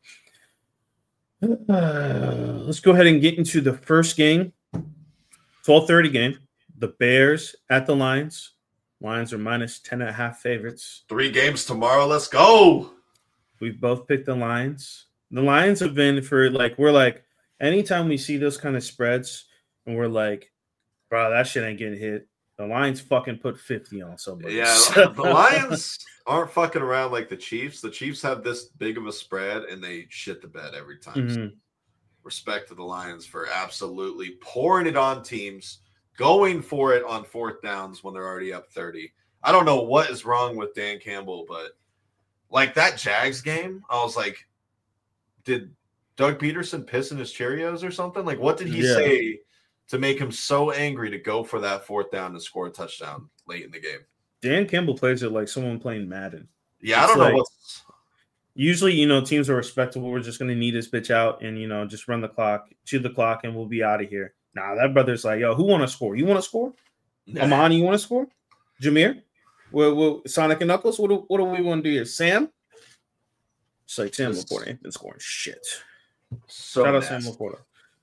A: Let's go ahead and get into the first game. 12:30 game. The Bears at the Lions. Lions are minus 10.5 favorites.
B: 3 games tomorrow. Let's go.
A: We both picked the Lions. The Lions have been we're like, anytime we see those kind of spreads and we're like, bro, that shit ain't getting hit. The Lions fucking put 50 on somebody.
B: Yeah, the Lions aren't fucking around like the Chiefs. The Chiefs have this big of a spread and they shit the bed every time.
A: Mm-hmm.
B: So respect to the Lions for absolutely pouring it on teams, going for it on 4th downs when they're already up 30. I don't know what is wrong with Dan Campbell, but like that Jags game, I was like, did Doug Peterson piss in his Cheerios or something? Like, what did he say to make him so angry to go for that 4th down and score a touchdown late in the game?
A: Dan Campbell plays it like someone playing Madden.
B: Yeah, I don't know what's...
A: Usually, teams are respectable. We're just going to need this bitch out and, just run the clock, chew the clock, and we'll be out of here. Nah, that brother's like, yo, who want to score? You want to score?
B: Nah.
A: Amani, you want to score? Jameer? Sonic and Knuckles? What do we want to do here? Sam? It's like Sam Laporta ain't been scoring shit.
B: So
A: shout out Sam Laporta.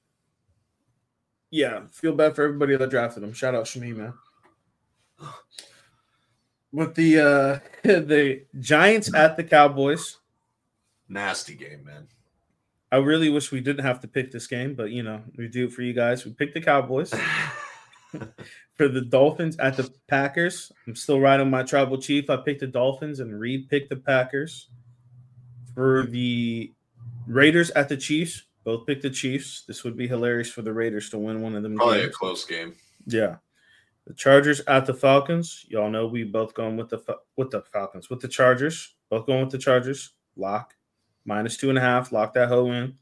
A: Yeah, feel bad for everybody that drafted him. Shout out Shami, man. With the Giants at the Cowboys.
B: Nasty game, man.
A: I really wish we didn't have to pick this game, but we do it for you guys. We picked the Cowboys. For the Dolphins at the Packers, I'm still riding my tribal chief. I picked the Dolphins and Reed picked the Packers. For the Raiders at the Chiefs, both picked the Chiefs. This would be hilarious for the Raiders to win one of them.
B: Probably
A: games.
B: A close game.
A: Yeah. The Chargers at the Falcons. Y'all know we both going with the Falcons. With the Chargers. Both going with the Chargers. Lock. Minus 2.5. Lock that hoe in.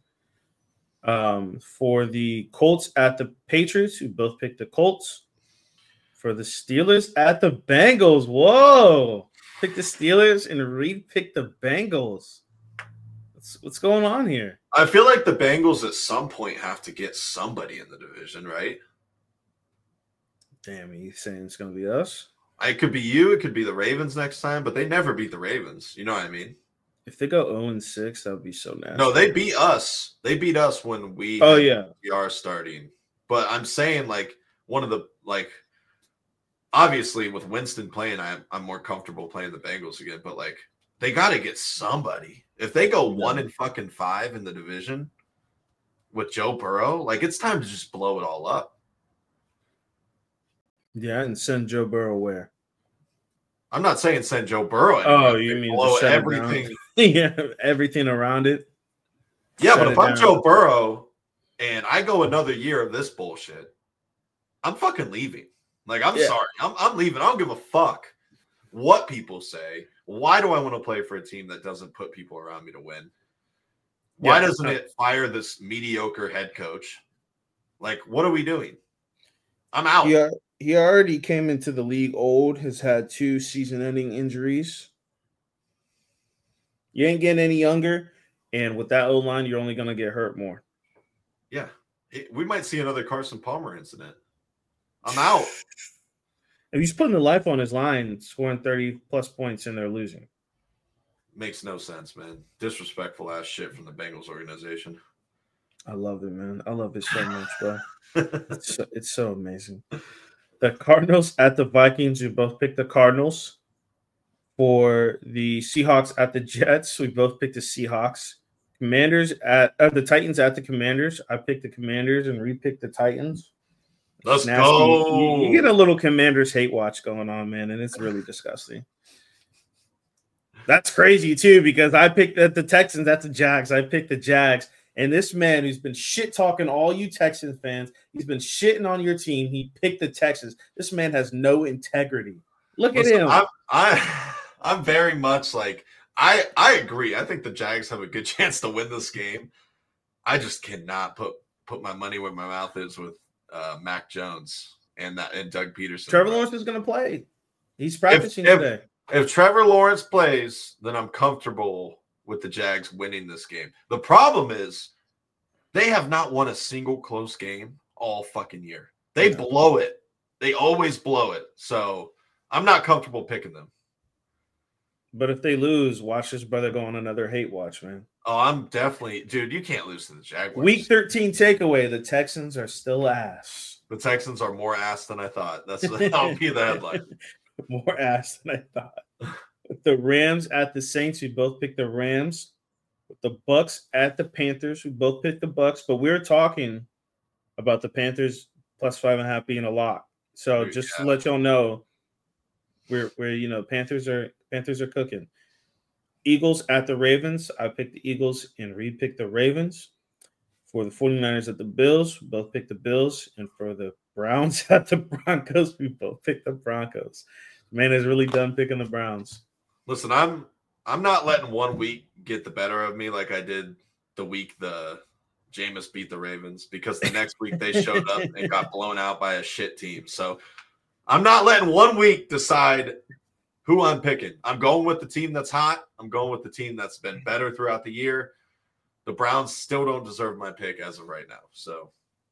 A: For the Colts at the Patriots, we both picked the Colts. For the Steelers at the Bengals. Whoa. Pick the Steelers and Reed picked the Bengals. What's going on here?
B: I feel like the Bengals at some point have to get somebody in the division, right?
A: Damn, are you saying it's going to be us?
B: It could be you. It could be the Ravens next time, but they never beat the Ravens. You know what I mean?
A: If they go 0-6, that would be so nasty.
B: No, they beat us. They beat us when we are starting. But I'm saying one of the obviously with Winston playing, I'm more comfortable playing the Bengals again. But they got to get somebody. If they go 1-5 in the division with Joe Burrow, it's time to just blow it all up.
A: Yeah, and send Joe Burrow where?
B: I'm not saying send Joe Burrow.
A: Oh, you mean
B: blow everything?
A: Yeah, everything around it.
B: Yeah, but if I'm Joe Burrow and I go another year of this bullshit, I'm fucking leaving. I'm sorry. I'm leaving. I don't give a fuck what people say. Why do I want to play for a team that doesn't put people around me to win? Why doesn't it fire this mediocre head coach? What are we doing? I'm out.
A: Yeah, he already came into the league old, has had 2 season-ending injuries. You ain't getting any younger, and with that O-line, you're only going to get hurt more.
B: Yeah. We might see another Carson Palmer incident. I'm out.
A: If he's putting the life on his line, scoring 30-plus points, and they're losing.
B: makes no sense, man. Disrespectful ass shit from the Bengals organization.
A: I love it, man. I love it so much, bro. It's so amazing. The Cardinals at the Vikings. We both picked the Cardinals. For the Seahawks at the Jets, we both picked the Seahawks. Commanders at the Titans at the Commanders. I picked the Commanders and repicked the Titans.
B: Let's go.
A: You get a little Commanders hate watch going on, man, and it's really disgusting. That's crazy too, because I picked the Texans at the Jags. I picked the Jags. And this man who's been shit talking all you Texans fans, he's been shitting on your team. He picked the Texans. This man has no integrity. Look at him.
B: I'm very much like I agree. I think the Jags have a good chance to win this game. I just cannot put my money where my mouth is with Mac Jones and Doug Peterson.
A: Trevor Lawrence is going to play. He's practicing today.
B: If Trevor Lawrence plays, then I'm comfortable with the Jags winning this game. The problem is they have not won a single close game all fucking year. They blow it. They always blow it. So I'm not comfortable picking them.
A: But if they lose, watch this brother go on another hate watch, man.
B: Oh, I'm definitely – dude, you can't lose to the Jaguars.
A: Week 13 takeaway, the Texans are still ass.
B: The Texans are more ass than I thought. That'll be the headline.
A: More ass than I thought. The Rams at the Saints, we both picked the Rams. With the Bucks at the Panthers, we both picked the Bucks. But we're talking about the Panthers plus 5.5 being a lock. So just to let y'all know, we're Panthers are cooking. Eagles at the Ravens. I picked the Eagles and Reed picked the Ravens. For the 49ers at the Bills, we both picked the Bills. And for the Browns at the Broncos, we both picked the Broncos. Man is really done picking the Browns.
B: Listen, I'm not letting 1 week get the better of me like I did the week the Jameis beat the Ravens, because the next week they showed up and got blown out by a shit team. So I'm not letting 1 week decide who I'm picking. I'm going with the team that's hot. I'm going with the team that's been better throughout the year. The Browns still don't deserve my pick as of right now. So,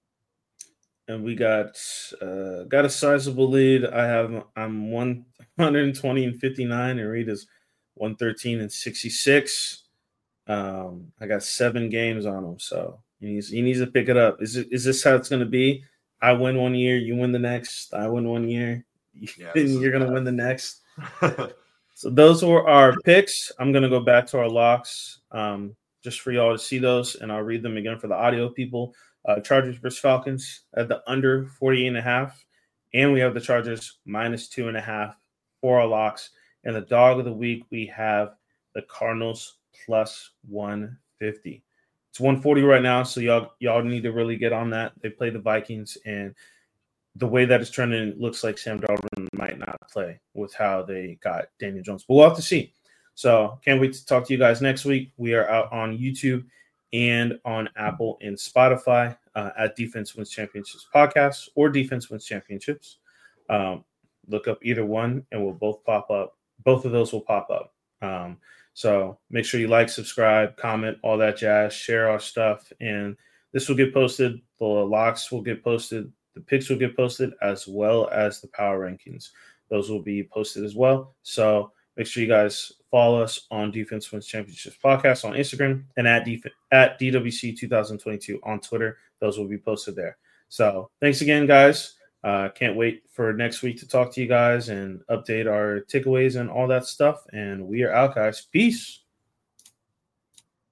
A: and we got a sizable lead. I'm 120 and 59, and Reed is 113 and 66. I got 7 games on him, so he needs to pick it up. Is this how it's going to be? I win 1 year, you win the next. I win 1 year, you're going to win the next. So those were our picks. I'm going to go back to our locks just for y'all to see those, and I'll read them again for the audio people. Chargers versus Falcons at the under 48.5, and we have the Chargers minus 2.5 for our locks. And the dog of the week, we have the Cardinals plus 150. It's 140 right now, so y'all need to really get on that. They play the Vikings, and the way that it's trending, it looks like Sam Darnold might not play with how they got Daniel Jones. But we'll have to see. So can't wait to talk to you guys next week. We are out on YouTube and on Apple and Spotify at Defense Wins Championships Podcast or Defense Wins Championships. Look up either one, and we'll both pop up. Both of those will pop up. So make sure you like, subscribe, comment, all that jazz, share our stuff. And this will get posted. The locks will get posted. The picks will get posted, as well as the power rankings. Those will be posted as well. So make sure you guys follow us on Defense Wins Championships Podcast on Instagram and at DWC 2022 on Twitter. Those will be posted there. So thanks again, guys. Can't wait for next week to talk to you guys and update our takeaways and all that stuff. And we are out, guys. Peace.